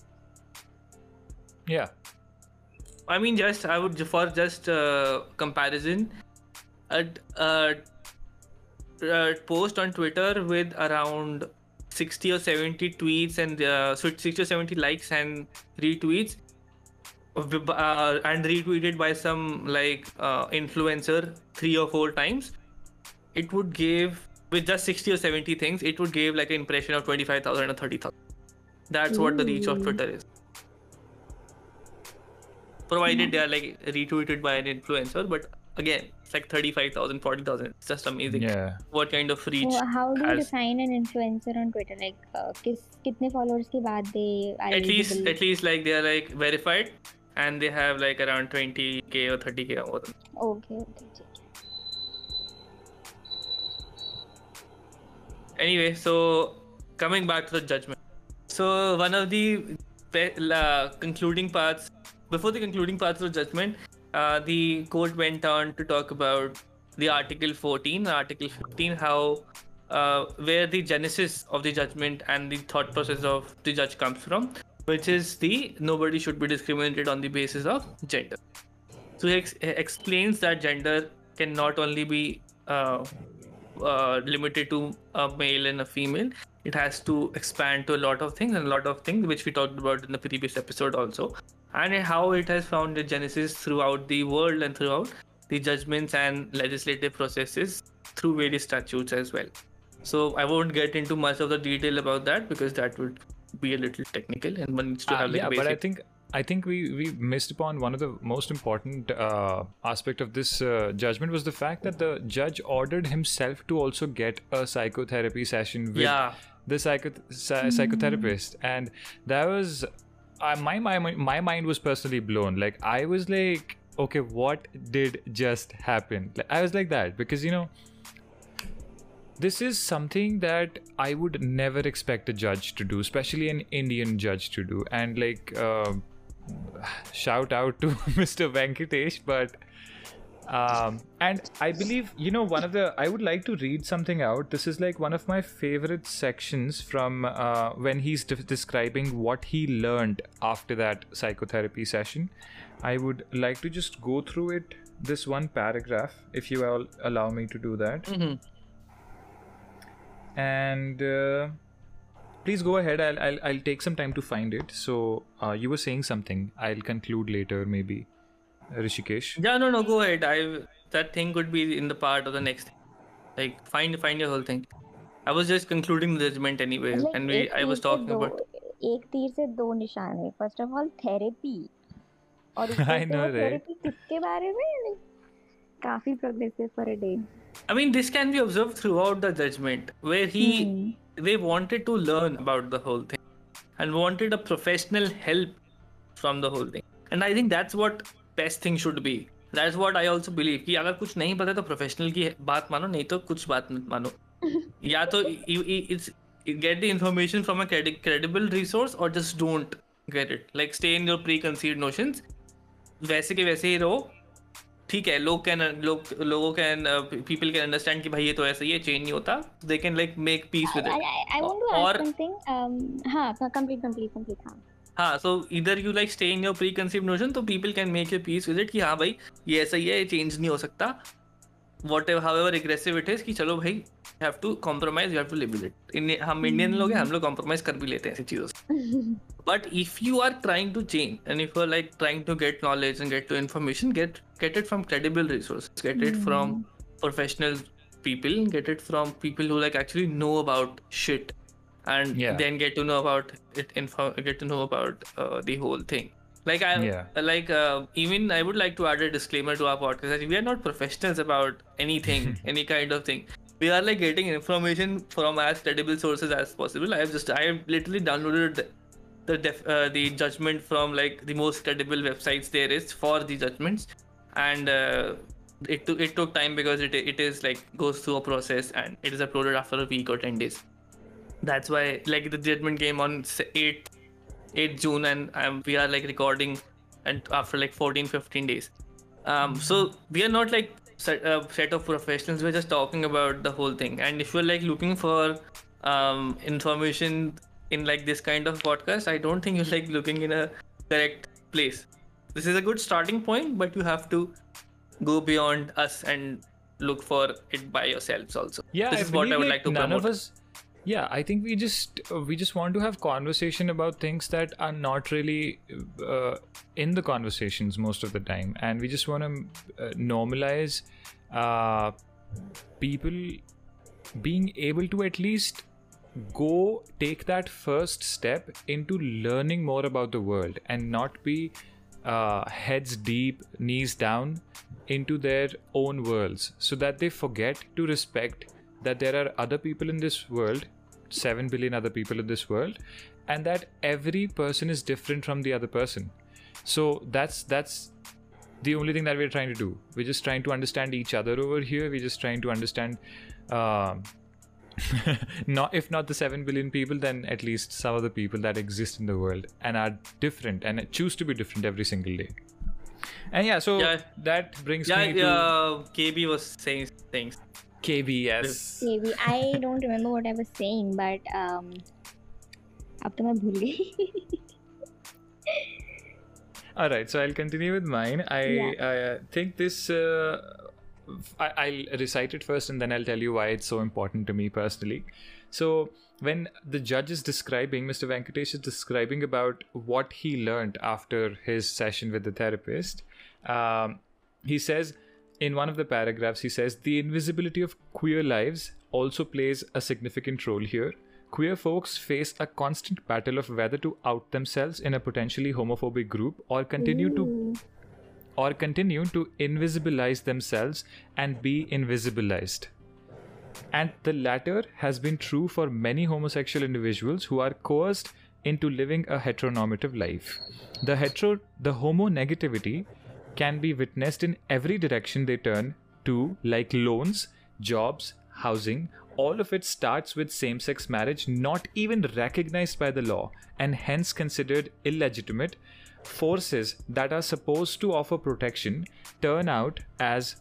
Yeah. I mean, just I would for just uh, comparison, a, a, a post on Twitter with around sixty or seventy tweets and uh, so sixty or seventy likes and retweets, uh, and retweeted by some like uh, influencer three or four times, it would give, with just sixty or seventy things, it would give like an impression of twenty-five thousand or thirty thousand. That's what the reach of Ooh. Twitter is. Provided they are like retweeted by an influencer, but again, it's like thirty-five thousand, forty thousand. It's just amazing Yeah. what kind of reach. So how do you has- define an influencer on Twitter? Like uh, किस कितने followers के बाद they are At least, eligible? at least like they are like verified, and they have like around twenty k or thirty k or more. than- Okay, okay, okay. Anyway, so coming back to the judgment. So one of the pe- la- concluding parts, before the concluding parts of the judgment, uh, the court went on to talk about the Article fourteen, Article fifteen, how uh, where the genesis of the judgment and the thought process of the judge comes from, which is the nobody should be discriminated on the basis of gender. So he ex- explains that gender can not only be uh, uh, limited to a male and a female. It has to expand to a lot of things, and a lot of things which we talked about in the previous episode also, and how it has found a genesis throughout the world and throughout the judgments and legislative processes through various statutes as well. So I won't get into much of the detail about that because that would be a little technical, and one needs to Uh, have like yeah, a basic. but I think I think we we missed upon one of the most important uh, aspect of this uh, judgment was the fact that the judge ordered himself to also get a psychotherapy session with Yeah. the psycho- psy- psychotherapist, and that was uh, my my my mind was personally blown. Like I was like, okay, what did just happen? Like, I was like that because you know. This is something that I would never expect a judge to do, especially an Indian judge to do. And like, uh, shout out to Mister Venkatesh, but um, and I believe you know one of the. I would like to read something out. This is like one of my favorite sections from uh, when he's de- describing what he learned after that psychotherapy session. I would like to just go through it. This one paragraph, if you all allow me to do that. Mhm. And uh, please go ahead. I'll, I'll I'll take some time to find it. So uh, you were saying something. I'll conclude later, maybe. Rishikesh. Yeah, no, no, go ahead. I that thing could be in the part of the next thing. Like find find your whole thing. I was just concluding the judgment anyway, Like, and we एक I was तीर से talking दो- about. एक तीर से दो निशान है. First of all, therapy. और I ऊपर से know, वो right? therapy किसके बारे में? Like, काफी progressive for a day. I mean, this can be observed throughout the judgment, where he Hmm. they wanted to learn about the whole thing, and wanted a professional help from the whole thing. And I think that's what best thing should be. That's what I also believe. कि अगर कुछ नहीं पता तो professional की बात मानो, नहीं तो कुछ बात मत मानो. या तो you- you- it's get the information from a credi- credible resource, or just don't get it. Like stay in your preconceived notions. वैसे के वैसे ही रहो. ठीक है, लोग कैन लोग लोगों कैन पीपल कैन अंडरस्टैंड कि भाई ये तो ऐसा ही है, चेंज नहीं होता. They can like make peace with I, it. I, I want to ask Or- something. Um, हाँ, complete, complete, complete. हाँ. हाँ, so either you like stay in your preconceived notion, तो people can make your peace with it कि हाँ भाई ये ऐसा ही है, ये चेंज नहीं हो सकता. whatever, however aggressive it is, कि चलो भाई, you have to compromise, you have to live with it. In, हम Indian लोग हैं, हम लोग compromise कर भी लेते हैं ऐसी चीजों से. But if you are trying to change, and if you're like trying to get knowledge and get to information, get get it from credible resources, get it from professional people, get it from people who like actually know about shit, and Yeah. then get to know about it, info, get to know about uh, the whole thing. Like I, Yeah. like uh, even I would like to add a disclaimer to our podcast that we are not professionals about anything, any kind of thing. We are like getting information from as credible sources as possible. I have just, I have literally downloaded the the, def, uh, the judgment from like the most credible websites there is for the judgments, and uh, it took it took time because it it is like goes through a process and it is uploaded after a week or ten days. That's why like the judgment came on eighth June, and um, we are like recording and after like fourteen fifteen days. Um, so we are not like set, uh, set of professionals. We're just talking about the whole thing. And if you're like looking for um, information in like this kind of podcast, I don't think you're like looking in a correct place. This is a good starting point, but you have to go beyond us and look for it by yourselves also. Yeah, this I is what I believe, would like, like to none promote. of us. Yeah, I think we just uh, we just want to have conversation about things that are not really uh, in the conversations most of the time, and we just want to uh, normalize uh, people being able to at least go take that first step into learning more about the world and not be uh, heads deep, knees down into their own worlds, so that they forget to respect that there are other people in this world, seven billion other people in this world, and that every person is different from the other person. So that's that's the only thing that we're trying to do. We're just trying to understand each other over here. We're just trying to understand uh, not if not the seven billion people, then at least some of the people that exist in the world and are different and choose to be different every single day. And yeah, so Yeah. that brings Yeah, me to uh, K B was saying things. K B, yes. Maybe I don't remember what I was saying, but um, अब तो मैं भूल गई. All right, so I'll continue with mine. I, Yeah. I uh, think this. Uh, I, I'll recite it first, and then I'll tell you why it's so important to me personally. So, when the judge is describing, Mister Venkatesh is describing about what he learned after his session with the therapist, um, he says in one of the paragraphs, he says, the invisibility of queer lives also plays a significant role here. Queer folks face a constant battle of whether to out themselves in a potentially homophobic group or continue to Ooh. or continue to invisibilize themselves and be invisibilized. And the latter has been true for many homosexual individuals who are coerced into living a heteronormative life. The hetero the homonegativity can be witnessed in every direction they turn to, like loans, jobs, housing. All of it starts with same-sex marriage, not even recognized by the law and hence considered illegitimate. Forces that are supposed to offer protection turn out as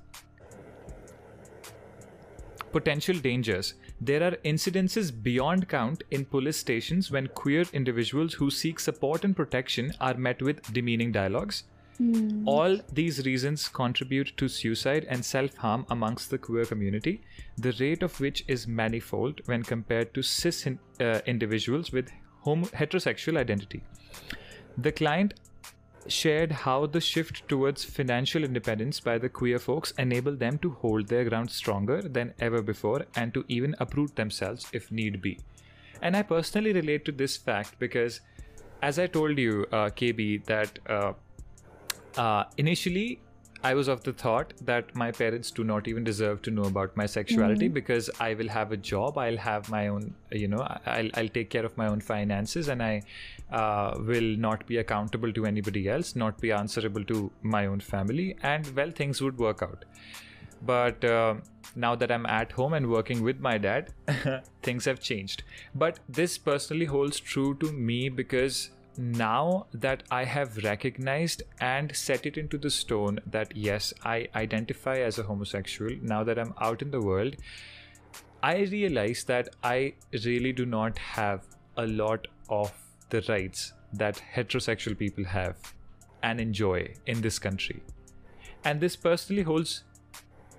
potential dangers. There are incidences beyond count in police stations when queer individuals who seek support and protection are met with demeaning dialogues. Hmm. All these reasons contribute to suicide and self-harm amongst the queer community, the rate of which is manifold when compared to cis in, uh, individuals with homo- heterosexual identity. The client shared how the shift towards financial independence by the queer folks enabled them to hold their ground stronger than ever before and to even uproot themselves if need be. And I personally relate to this fact because, as I told you, uh, K B, that uh, uh, initially I was of the thought that my parents do not even deserve to know about my sexuality Mhm. because I will have a job, I'll have my own, you know, I'll, I'll take care of my own finances, and I uh, will not be accountable to anybody else, not be answerable to my own family, and well, things would work out. But uh, now that I'm at home and working with my dad, things have changed. But this personally holds true to me because now that I have recognized and set it into the stone that yes, I identify as a homosexual, now that I'm out in the world, I realize that I really do not have a lot of the rights that heterosexual people have and enjoy in this country. And this personally holds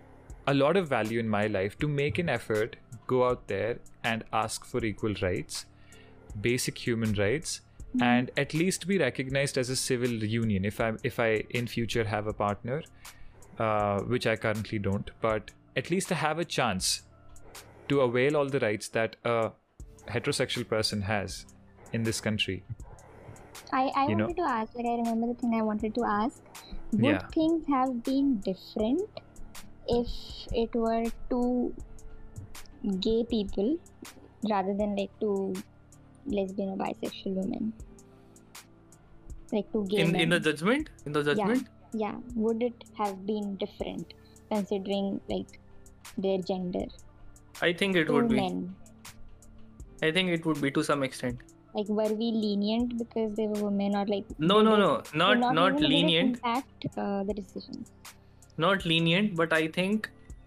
a lot of value in my life to make an effort, go out there and ask for equal rights, basic human rights, mm-hmm. and at least be recognized as a civil union if I if I in future have a partner, uh, which I currently don't, but at least I have a chance to avail all the rights that a heterosexual person has in this country. I, I You know? wanted to ask, like I remember the thing I wanted to ask. Would Yeah. things have been different if it were two gay people rather than like two lesbian or bisexual women? Like two gay In men. in the judgment, in the judgment, Yeah, would it have been different considering like their gender? I think it Two would be. men. I think it would be to some extent. Like were we lenient because they were women, or like No, did no, it- no, did not not not even did it lenient, impact uh, the decisions? not lenient, but I think.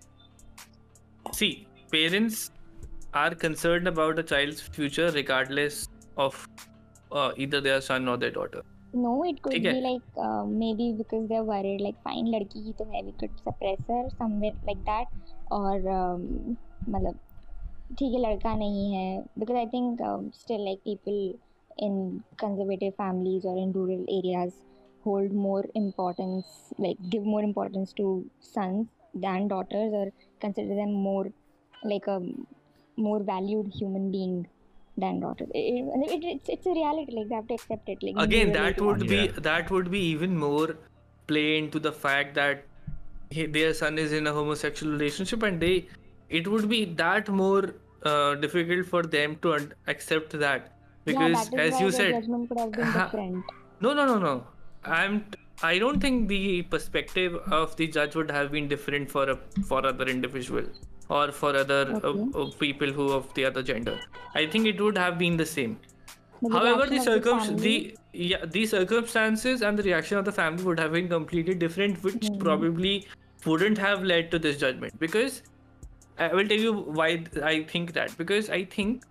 See, parents are concerned about a child's future regardless of uh, either their son or their daughter. No, it could ठीक be है? like uh, maybe because they're worried, like fine लड़की ही तो है, we could suppress her somewhere like that, or um, मतलब ठीक है लड़का नहीं है, because I think um, still like people in conservative families or in rural areas hold more importance, like give more importance to sons than daughters, or consider them more like a more valued human being than daughters. It, it, it's, it's a reality, like they have to accept it. Like in Again, rural that areas. would be Yeah. that would be even more play into the fact that he, their son is in a homosexual relationship, and they it would be that more uh, difficult for them to un- accept that, because yeah, that is as why you the said, judgment could have been Ha- different. no, no, no, no. I'm. I don't think the perspective of the judge would have been different for a for other individual or for other uh, Okay. uh, people who of the other gender. I think it would have been the same. But However, the reaction of circum family- the yeah the circumstances and the reaction of the family would have been completely different, which Hmm. probably wouldn't have led to this judgment. Because I will tell you why I think that. Because I think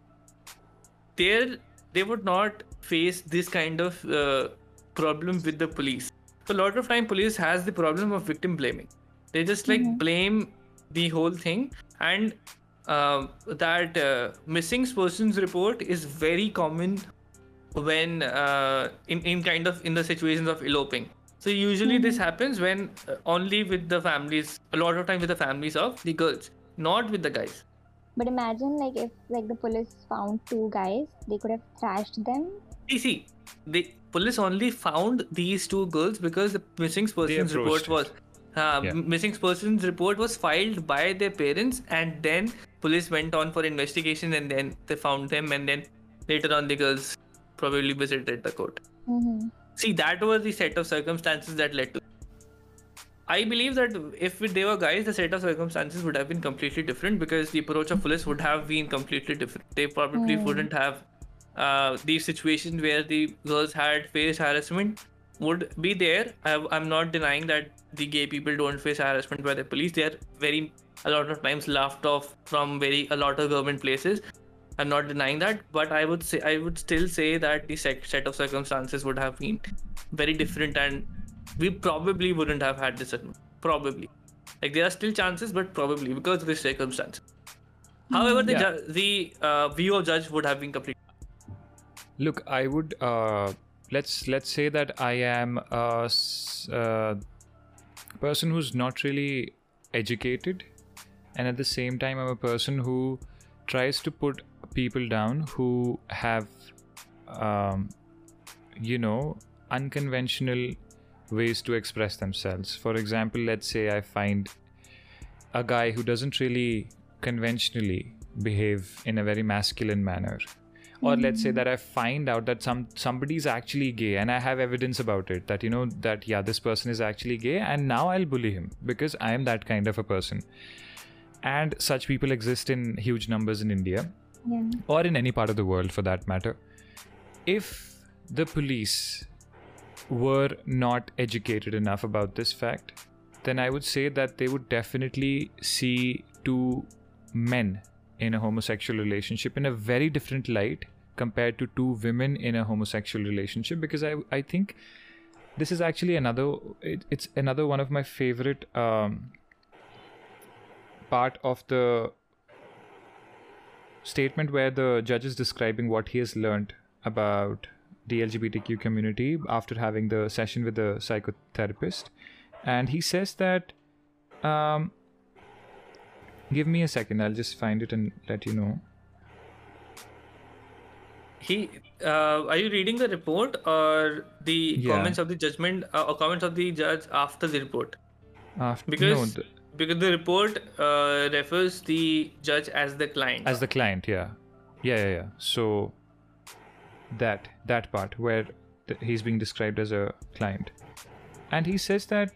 there they would not face this kind of uh, problem with the police. So a lot of time police has the problem of victim blaming. They just like Mhm. blame the whole thing, and um, that uh, missing persons report is very common when uh, in, in kind of in the situations of eloping. So usually this happens when uh, only with the families, a lot of time with the families of the girls, not with the guys. But imagine like if like the police found two guys, they could have thrashed them. See, see, the police only found these two girls because the missing persons report approached was uh, Yeah. m- missing persons report was filed by their parents, and then police went on for investigation, and then they found them, and then later on the girls probably visited the court. Mm-hmm. See, that was the set of circumstances that led to. I believe that if they were guys, the set of circumstances would have been completely different, because the approach of police would have been completely different. They probably Hmm. wouldn't have uh, these situations where the girls had faced harassment would be there. I, I'm not denying that the gay people don't face harassment by the police. They are very a lot of times laughed off from very a lot of government places. I'm not denying that, but I would say I would still say that the sec- set of circumstances would have been very different, and we probably wouldn't have had this. judgment. Probably, like there are still chances, but probably because of the circumstances. However, the Yeah. ju- the uh, view of judge would have been completely. Look, I would uh, let's let's say that I am a s- uh, person who's not really educated, and at the same time I'm a person who tries to put people down who have um, you know unconventional ways to express themselves. For example, let's say I find a guy who doesn't really conventionally behave in a very masculine manner, or let's say that I find out that some somebody is actually gay and I have evidence about it, that you know that yeah, this person is actually gay, and now I'll bully him because I am that kind of a person. And such people exist in huge numbers in India, Yeah. or in any part of the world for that matter. If the police were not educated enough about this fact, then I would say that they would definitely see two men in a homosexual relationship in a very different light compared to two women in a homosexual relationship, because I I think this is actually another it, it's another one of my favorite um, part of the statement where the judge is describing what he has learned about the L G B T Q community after having the session with the psychotherapist. And he says that, um, give me a second, I'll just find it and let you know. He, uh, are you reading the report or the Yeah. comments of the judgment uh, or comments of the judge after the report? After, Because no, the, because the report uh, refers the judge as the client. as the client, yeah. Yeah, yeah, yeah. So that that part where th- he's being described as a client. And he says that,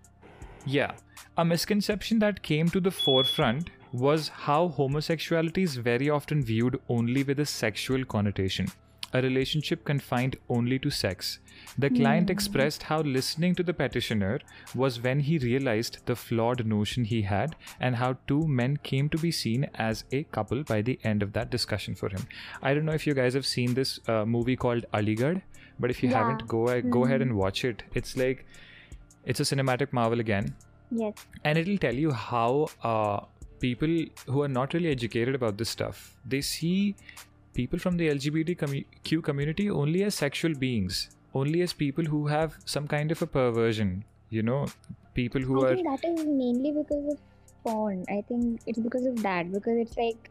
yeah, a misconception that came to the forefront was how homosexuality is very often viewed only with a sexual connotation, a relationship confined only to sex. The client expressed how listening to the petitioner was when he realized the flawed notion he had and how two men came to be seen as a couple by the end of that discussion for him. I don't know if you guys have seen this uh, movie called Aligarh, but if you Yeah. haven't, go uh, go ahead and watch it. It's like, it's a cinematic marvel again. Yes. And it'll tell you how uh, people who are not really educated about this stuff, they see people from the L G B T Q community only as sexual beings, only as people who have some kind of a perversion, you know, people who I are... think that is mainly because of porn. I think it's because of that, because it's like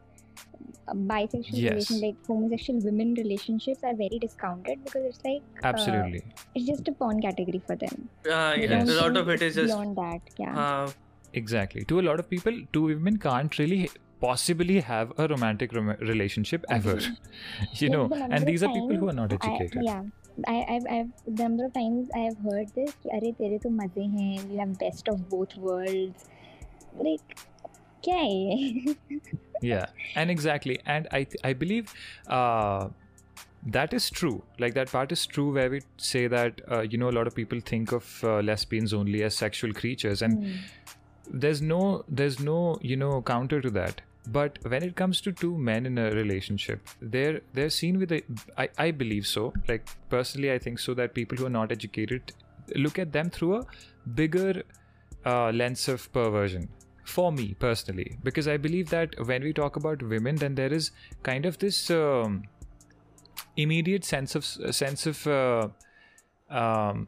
a bisexual Yes. relation, like homosexual women relationships are very discounted because it's like uh, Absolutely. it's just a porn category for them. Uh, They yeah, don't a lot think of it is it's just beyond that. Yeah. uh, Exactly. To a lot of people, two women can't really possibly have a romantic rom- relationship ever. Agree. you Like, know, the number and of these are people who are times not educated. I, yeah. I, I've, I've, the number of times I have heard this, कि अरे तेरे तो मजे हैं, you have best of both worlds. Like, क्या है ये? Yeah, and exactly, and I th- I believe uh, that is true. Like, that part is true where we say that uh, you know, a lot of people think of uh, lesbians only as sexual creatures, and Hmm. there's no there's no you know counter to that. But when it comes to two men in a relationship, they're they're seen with a I, I believe so. Like, personally, I think so that people who are not educated look at them through a bigger uh, lens of perversion. For me personally, because I believe that when we talk about women, then there is kind of this um, immediate sense of sense of uh, um,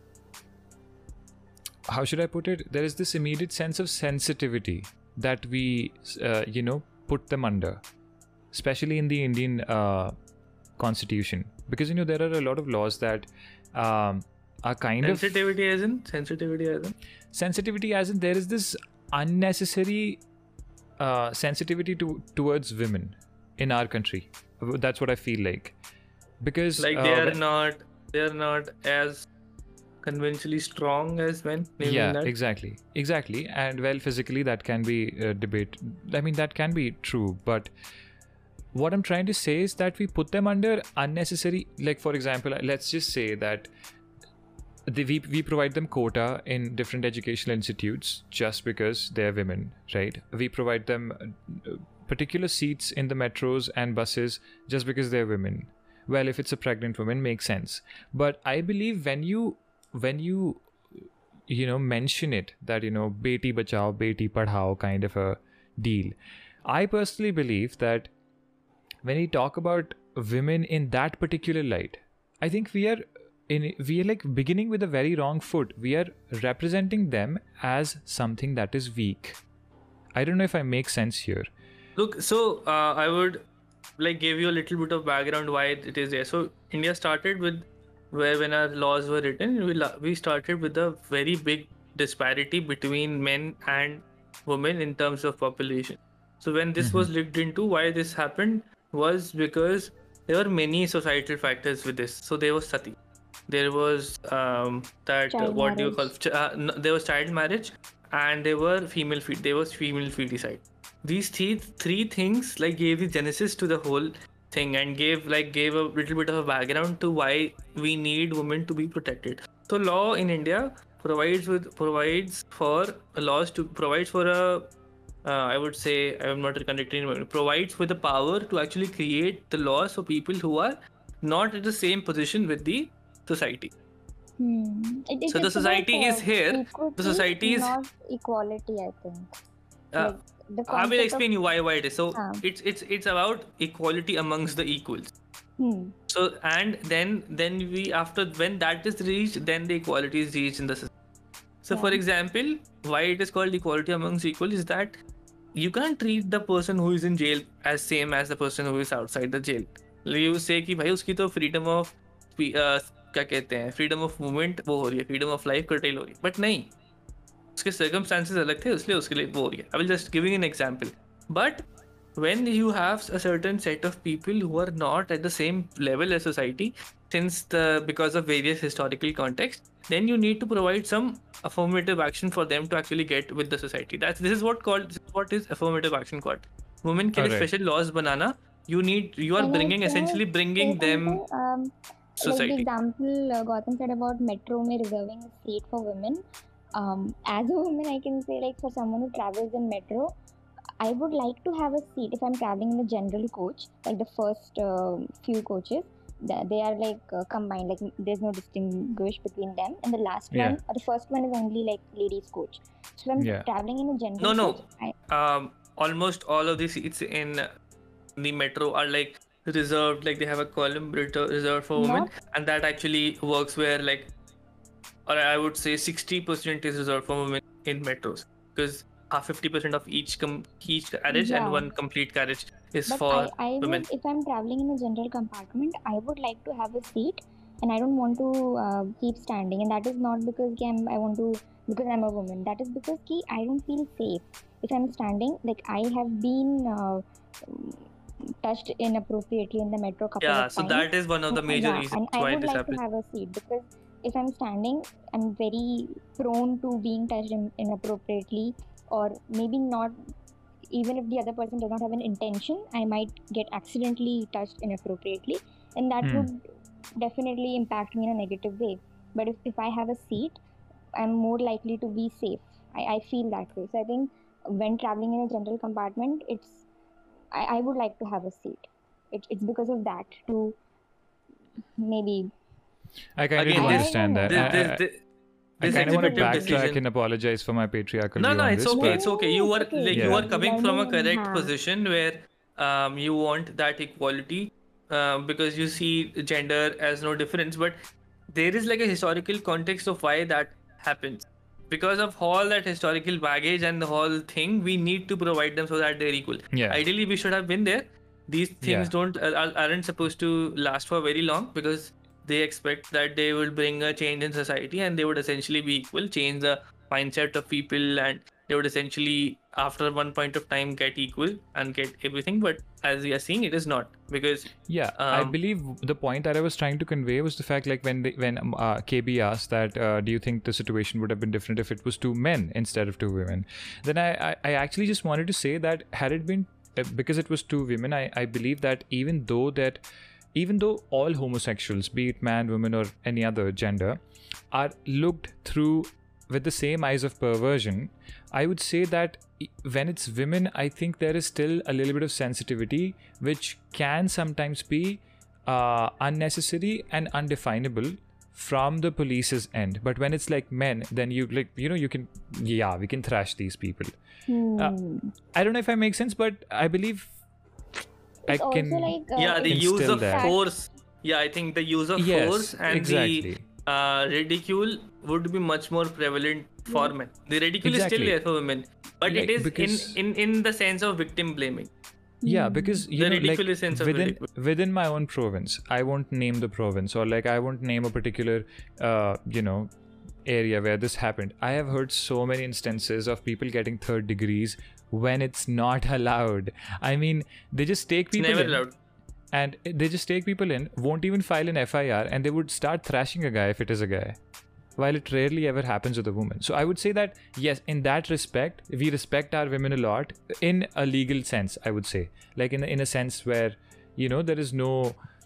how should I put it? There is this immediate sense of sensitivity that we uh, you know put them under, especially in the Indian uh, constitution, because you know there are a lot of laws that um, are kind sensitivity as in sensitivity as in of sensitivity as in there is this unnecessary uh, sensitivity to towards women in our country. That's what I feel like, because like uh, they are when- not they are not as conventionally strong as men. Maybe yeah, that. exactly exactly and well, physically that can be uh, debate I mean that can be true, but what I'm trying to say is that we put them under unnecessary, like, for example, let's just say that they, we, we provide them quota in different educational institutes just because they're women, right? We provide them uh, particular seats in the metros and buses just because they're women. Well, if it's a pregnant woman, makes sense. But I believe when you when you you know mention it, that you know beti bachao beti padhao kind of a deal, I personally believe that when we talk about women in that particular light, I think we are in we are like beginning with a very wrong foot. We are representing them as something that is weak. I don't know if I make sense here. Look, so uh, I would like give you a little bit of background why it is there. So India started with where when our laws were written, we la- we started with a very big disparity between men and women in terms of population. So when this was looked into, why this happened was because there were many societal factors with this. So there was sati, there was um, that uh, Child what do you call marriage. ch- uh, no, there was child marriage, and there were female fe- there was female feticide. These three three things like gave the genesis to the whole thing and gave like gave a little bit of a background to why we need women to be protected. So law in India provides with provides for laws to provides for a uh, I would say I'm not connecting provides with the power to actually create the laws for people who are not in the same position with the society. Hmm. It, it, So the it's about, society uh, is here. equity, The society is not equality, I think. uh, Like, the I will concept explain you why why it is. So Ah. it's it's it's about equality amongst the equals. of hmm. So and then then we after when that is reached, then the equality is reached in the society. So for Yeah. example, why it is called equality amongst equals is that you can't treat the person who is in jail as same as the person who is outside the jail. You say कि भाई उसकी तो freedom of uh, क्या कहते हैं freedom of movement वो हो रही है, freedom of life curtail हो रही है, but नहीं, उसके circumstances अलग थे, इसलिए उसके लिए वो हो रही है. I will just giving an example. But when you have a certain set of people who are not at the same level as society, since the because of various historical context, then you need to provide some affirmative action for them to actually get with the society. That's this is what called this is what is affirmative action called. Women के लिए Alright. special laws banana. You need you are Can I- bringing can I essentially bringing say them something? Um, like the society. example uh, Gautam said about metro में reserving a seat for women. Um, as a woman, I can say like for someone who travels in metro, I would like to have a seat if I'm traveling in a general coach, like the first uh, few coaches. th- They are like uh, combined, like there's no distinguish between them. And the last Yeah. one, or the first one is only like ladies coach. So if I'm Yeah. traveling in a general No, no. coach, I, Um, almost all of the seats in the metro are like reserved, like they have a column reto- reserved for women, and that actually works where like, or I would say sixty percent is reserved for women in metros because half fifty percent of each com- each carriage Yeah. and one complete carriage is but for I, I women. would, if I'm traveling in a general compartment, I would like to have a seat, and I don't want to uh, keep standing. And that is not because ki I'm, I want to, because I'm a woman. That is because ki I don't feel safe if I'm standing. Like I have been uh, touched inappropriately in the metro couple Yeah, of so times. that is one of the major yeah, reasons and why I would this like happens. to have a seat because if I'm standing, I'm very prone to being touched in, inappropriately, or maybe not. Even if the other person does not have an intention, I might get accidentally touched inappropriately, and that Hmm. would definitely impact me in a negative way. But if, if I have a seat, I'm more likely to be safe. I, I feel that way. So I think when traveling in a general compartment, it's I, I would like to have a seat. It, it's because of that to maybe I kind of Again, do this- understand that. This, I, this, I, this, I this kind of want to executive backtrack decision. and apologize for my patriarchal No, view no, on it's this. okay. but- It's okay. You are okay. like you Yeah. are coming from a Learning, correct huh. position where um you want that equality uh, because you see gender as no difference, but there is like a historical context of why that happens. Because of all that historical baggage and the whole thing, we need to provide them so that they're equal. Yeah. Ideally, we should have been there. These things Yeah. don't uh, aren't supposed to last for very long because they expect that they will bring a change in society and they would essentially be equal, change the mindset of people, and they would essentially after one point of time get equal and get everything. But as we are seeing, it is not because Yeah, I Um, believe the point that I was trying to convey was the fact, like when they, when um, uh, K B asked that, uh, do you think the situation would have been different if it was two men instead of two women? Then I, I, I actually just wanted to say that had it been uh, because it was two women, I, I believe that even though that even though all homosexuals, be it man, woman, or any other gender, are looked through with the same eyes of perversion, I would say that i- when it's women, I think there is still a little bit of sensitivity which can sometimes be uh, unnecessary and undefinable from the police's end. But when it's like men, then you like you know you can yeah we can thrash these people. hmm. I don't know if I make sense, but I believe I It's can. also like uh, yeah, the it's- use instill of that. force. Yeah, I think the use of Yes, force and exactly. the uh, ridicule would be much more prevalent for men. The ridicule is still Exactly. there for women, but Like, it is because- in, in in the sense of victim blaming. Yeah, Hmm. because you The know, ridiculous like sense of within ridicule. within my own province, I won't name the province, or like I won't name a particular, uh, you know, area where this happened. I have heard so many instances of people getting third degrees when it's not allowed. I mean, they just take It's people never in, allowed. and they just take people in, won't even file an F I R, and they would start thrashing a guy if it is a guy, while it rarely ever happens with a woman. So I would say that yes, in that respect, we respect our women a lot in a legal sense. I would say, like in a, in a sense where you know there is no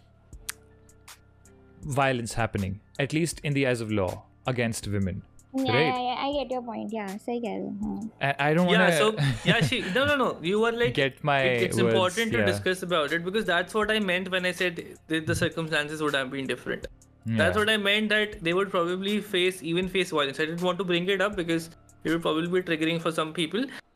violence happening, at least in the eyes of law, against women. Yeah, Right. yeah, yeah, I get your point. Yeah, सही कह रहे हो, हाँ. I, I don't want Yeah, to so yeah, she no no no. You were like get my it- it's words, important to yeah. discuss about it because that's what I meant when I said the, the circumstances would have been different. That's Yeah. what I meant, that they would probably face even face violence. I didn't want to bring it up because it would probably be triggering for some people.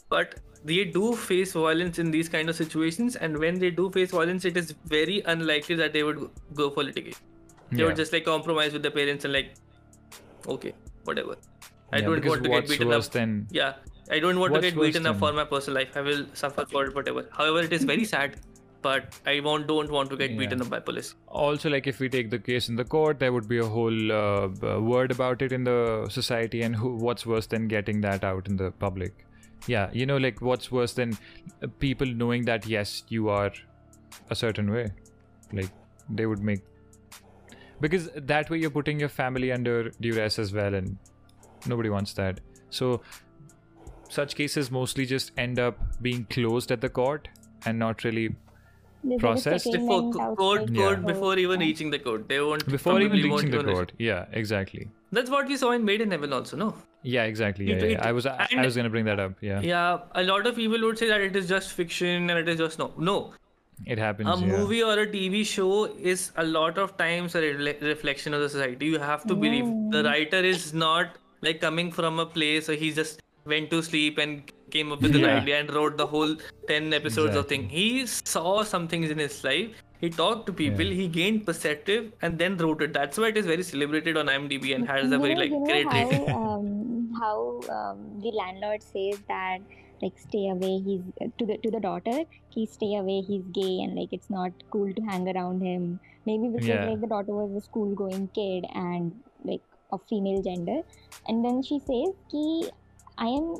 but they do face violence in these kind of situations, and when they do face violence, it is very unlikely that they would go for litigation. They Yeah. would just like compromise with the parents and like, okay, whatever. I Yeah, don't because want to get what's beaten worse up. than Yeah, I don't want to What's get worse beaten up than- for my personal life. I will suffer for it, whatever. However, it is very sad, but I won't don't want to get Yeah. beaten up by police. also, like, if we take the case in the court, there would be a whole uh, b- word about it in the society, and who, what's worse than getting that out in the public? Yeah, you know, like, what's worse than uh, people knowing that yes, you are a certain way? Like, they would make, because that way you're putting your family under duress as well, and nobody wants that. So such cases mostly just end up being closed at the court and not really There's process like a Before settlement co- outside court, the Yeah. court before even yeah. reaching the court, they won't. before even probably won't reaching the even reach- court. Yeah, exactly. That's what we saw in Made in Heaven also, no? Yeah, exactly. Yeah, It- yeah, it- yeah. I was I, I and- was gonna bring that up. Yeah, Yeah, a lot of people would say that it is just fiction and it is just no. No, it happens. a yeah. movie or a T V show is a lot of times a re- reflection of the society. You have to believe the writer is not like coming from a place where he just went to sleep and came up with an Yeah. idea and wrote the whole ten episodes of Exactly. thing. He saw some things in his life. He talked to people. Yeah. He gained perspective and then wrote it. That's why it is very celebrated on IMDb and has a you very know, like you know great how, rating. um, how um, the landlord says that like stay away, he's to the to the daughter, he stay away, he's gay, and like it's not cool to hang around him. Maybe because Yeah. like the daughter was a school going kid and like of female gender, and then she says ki I am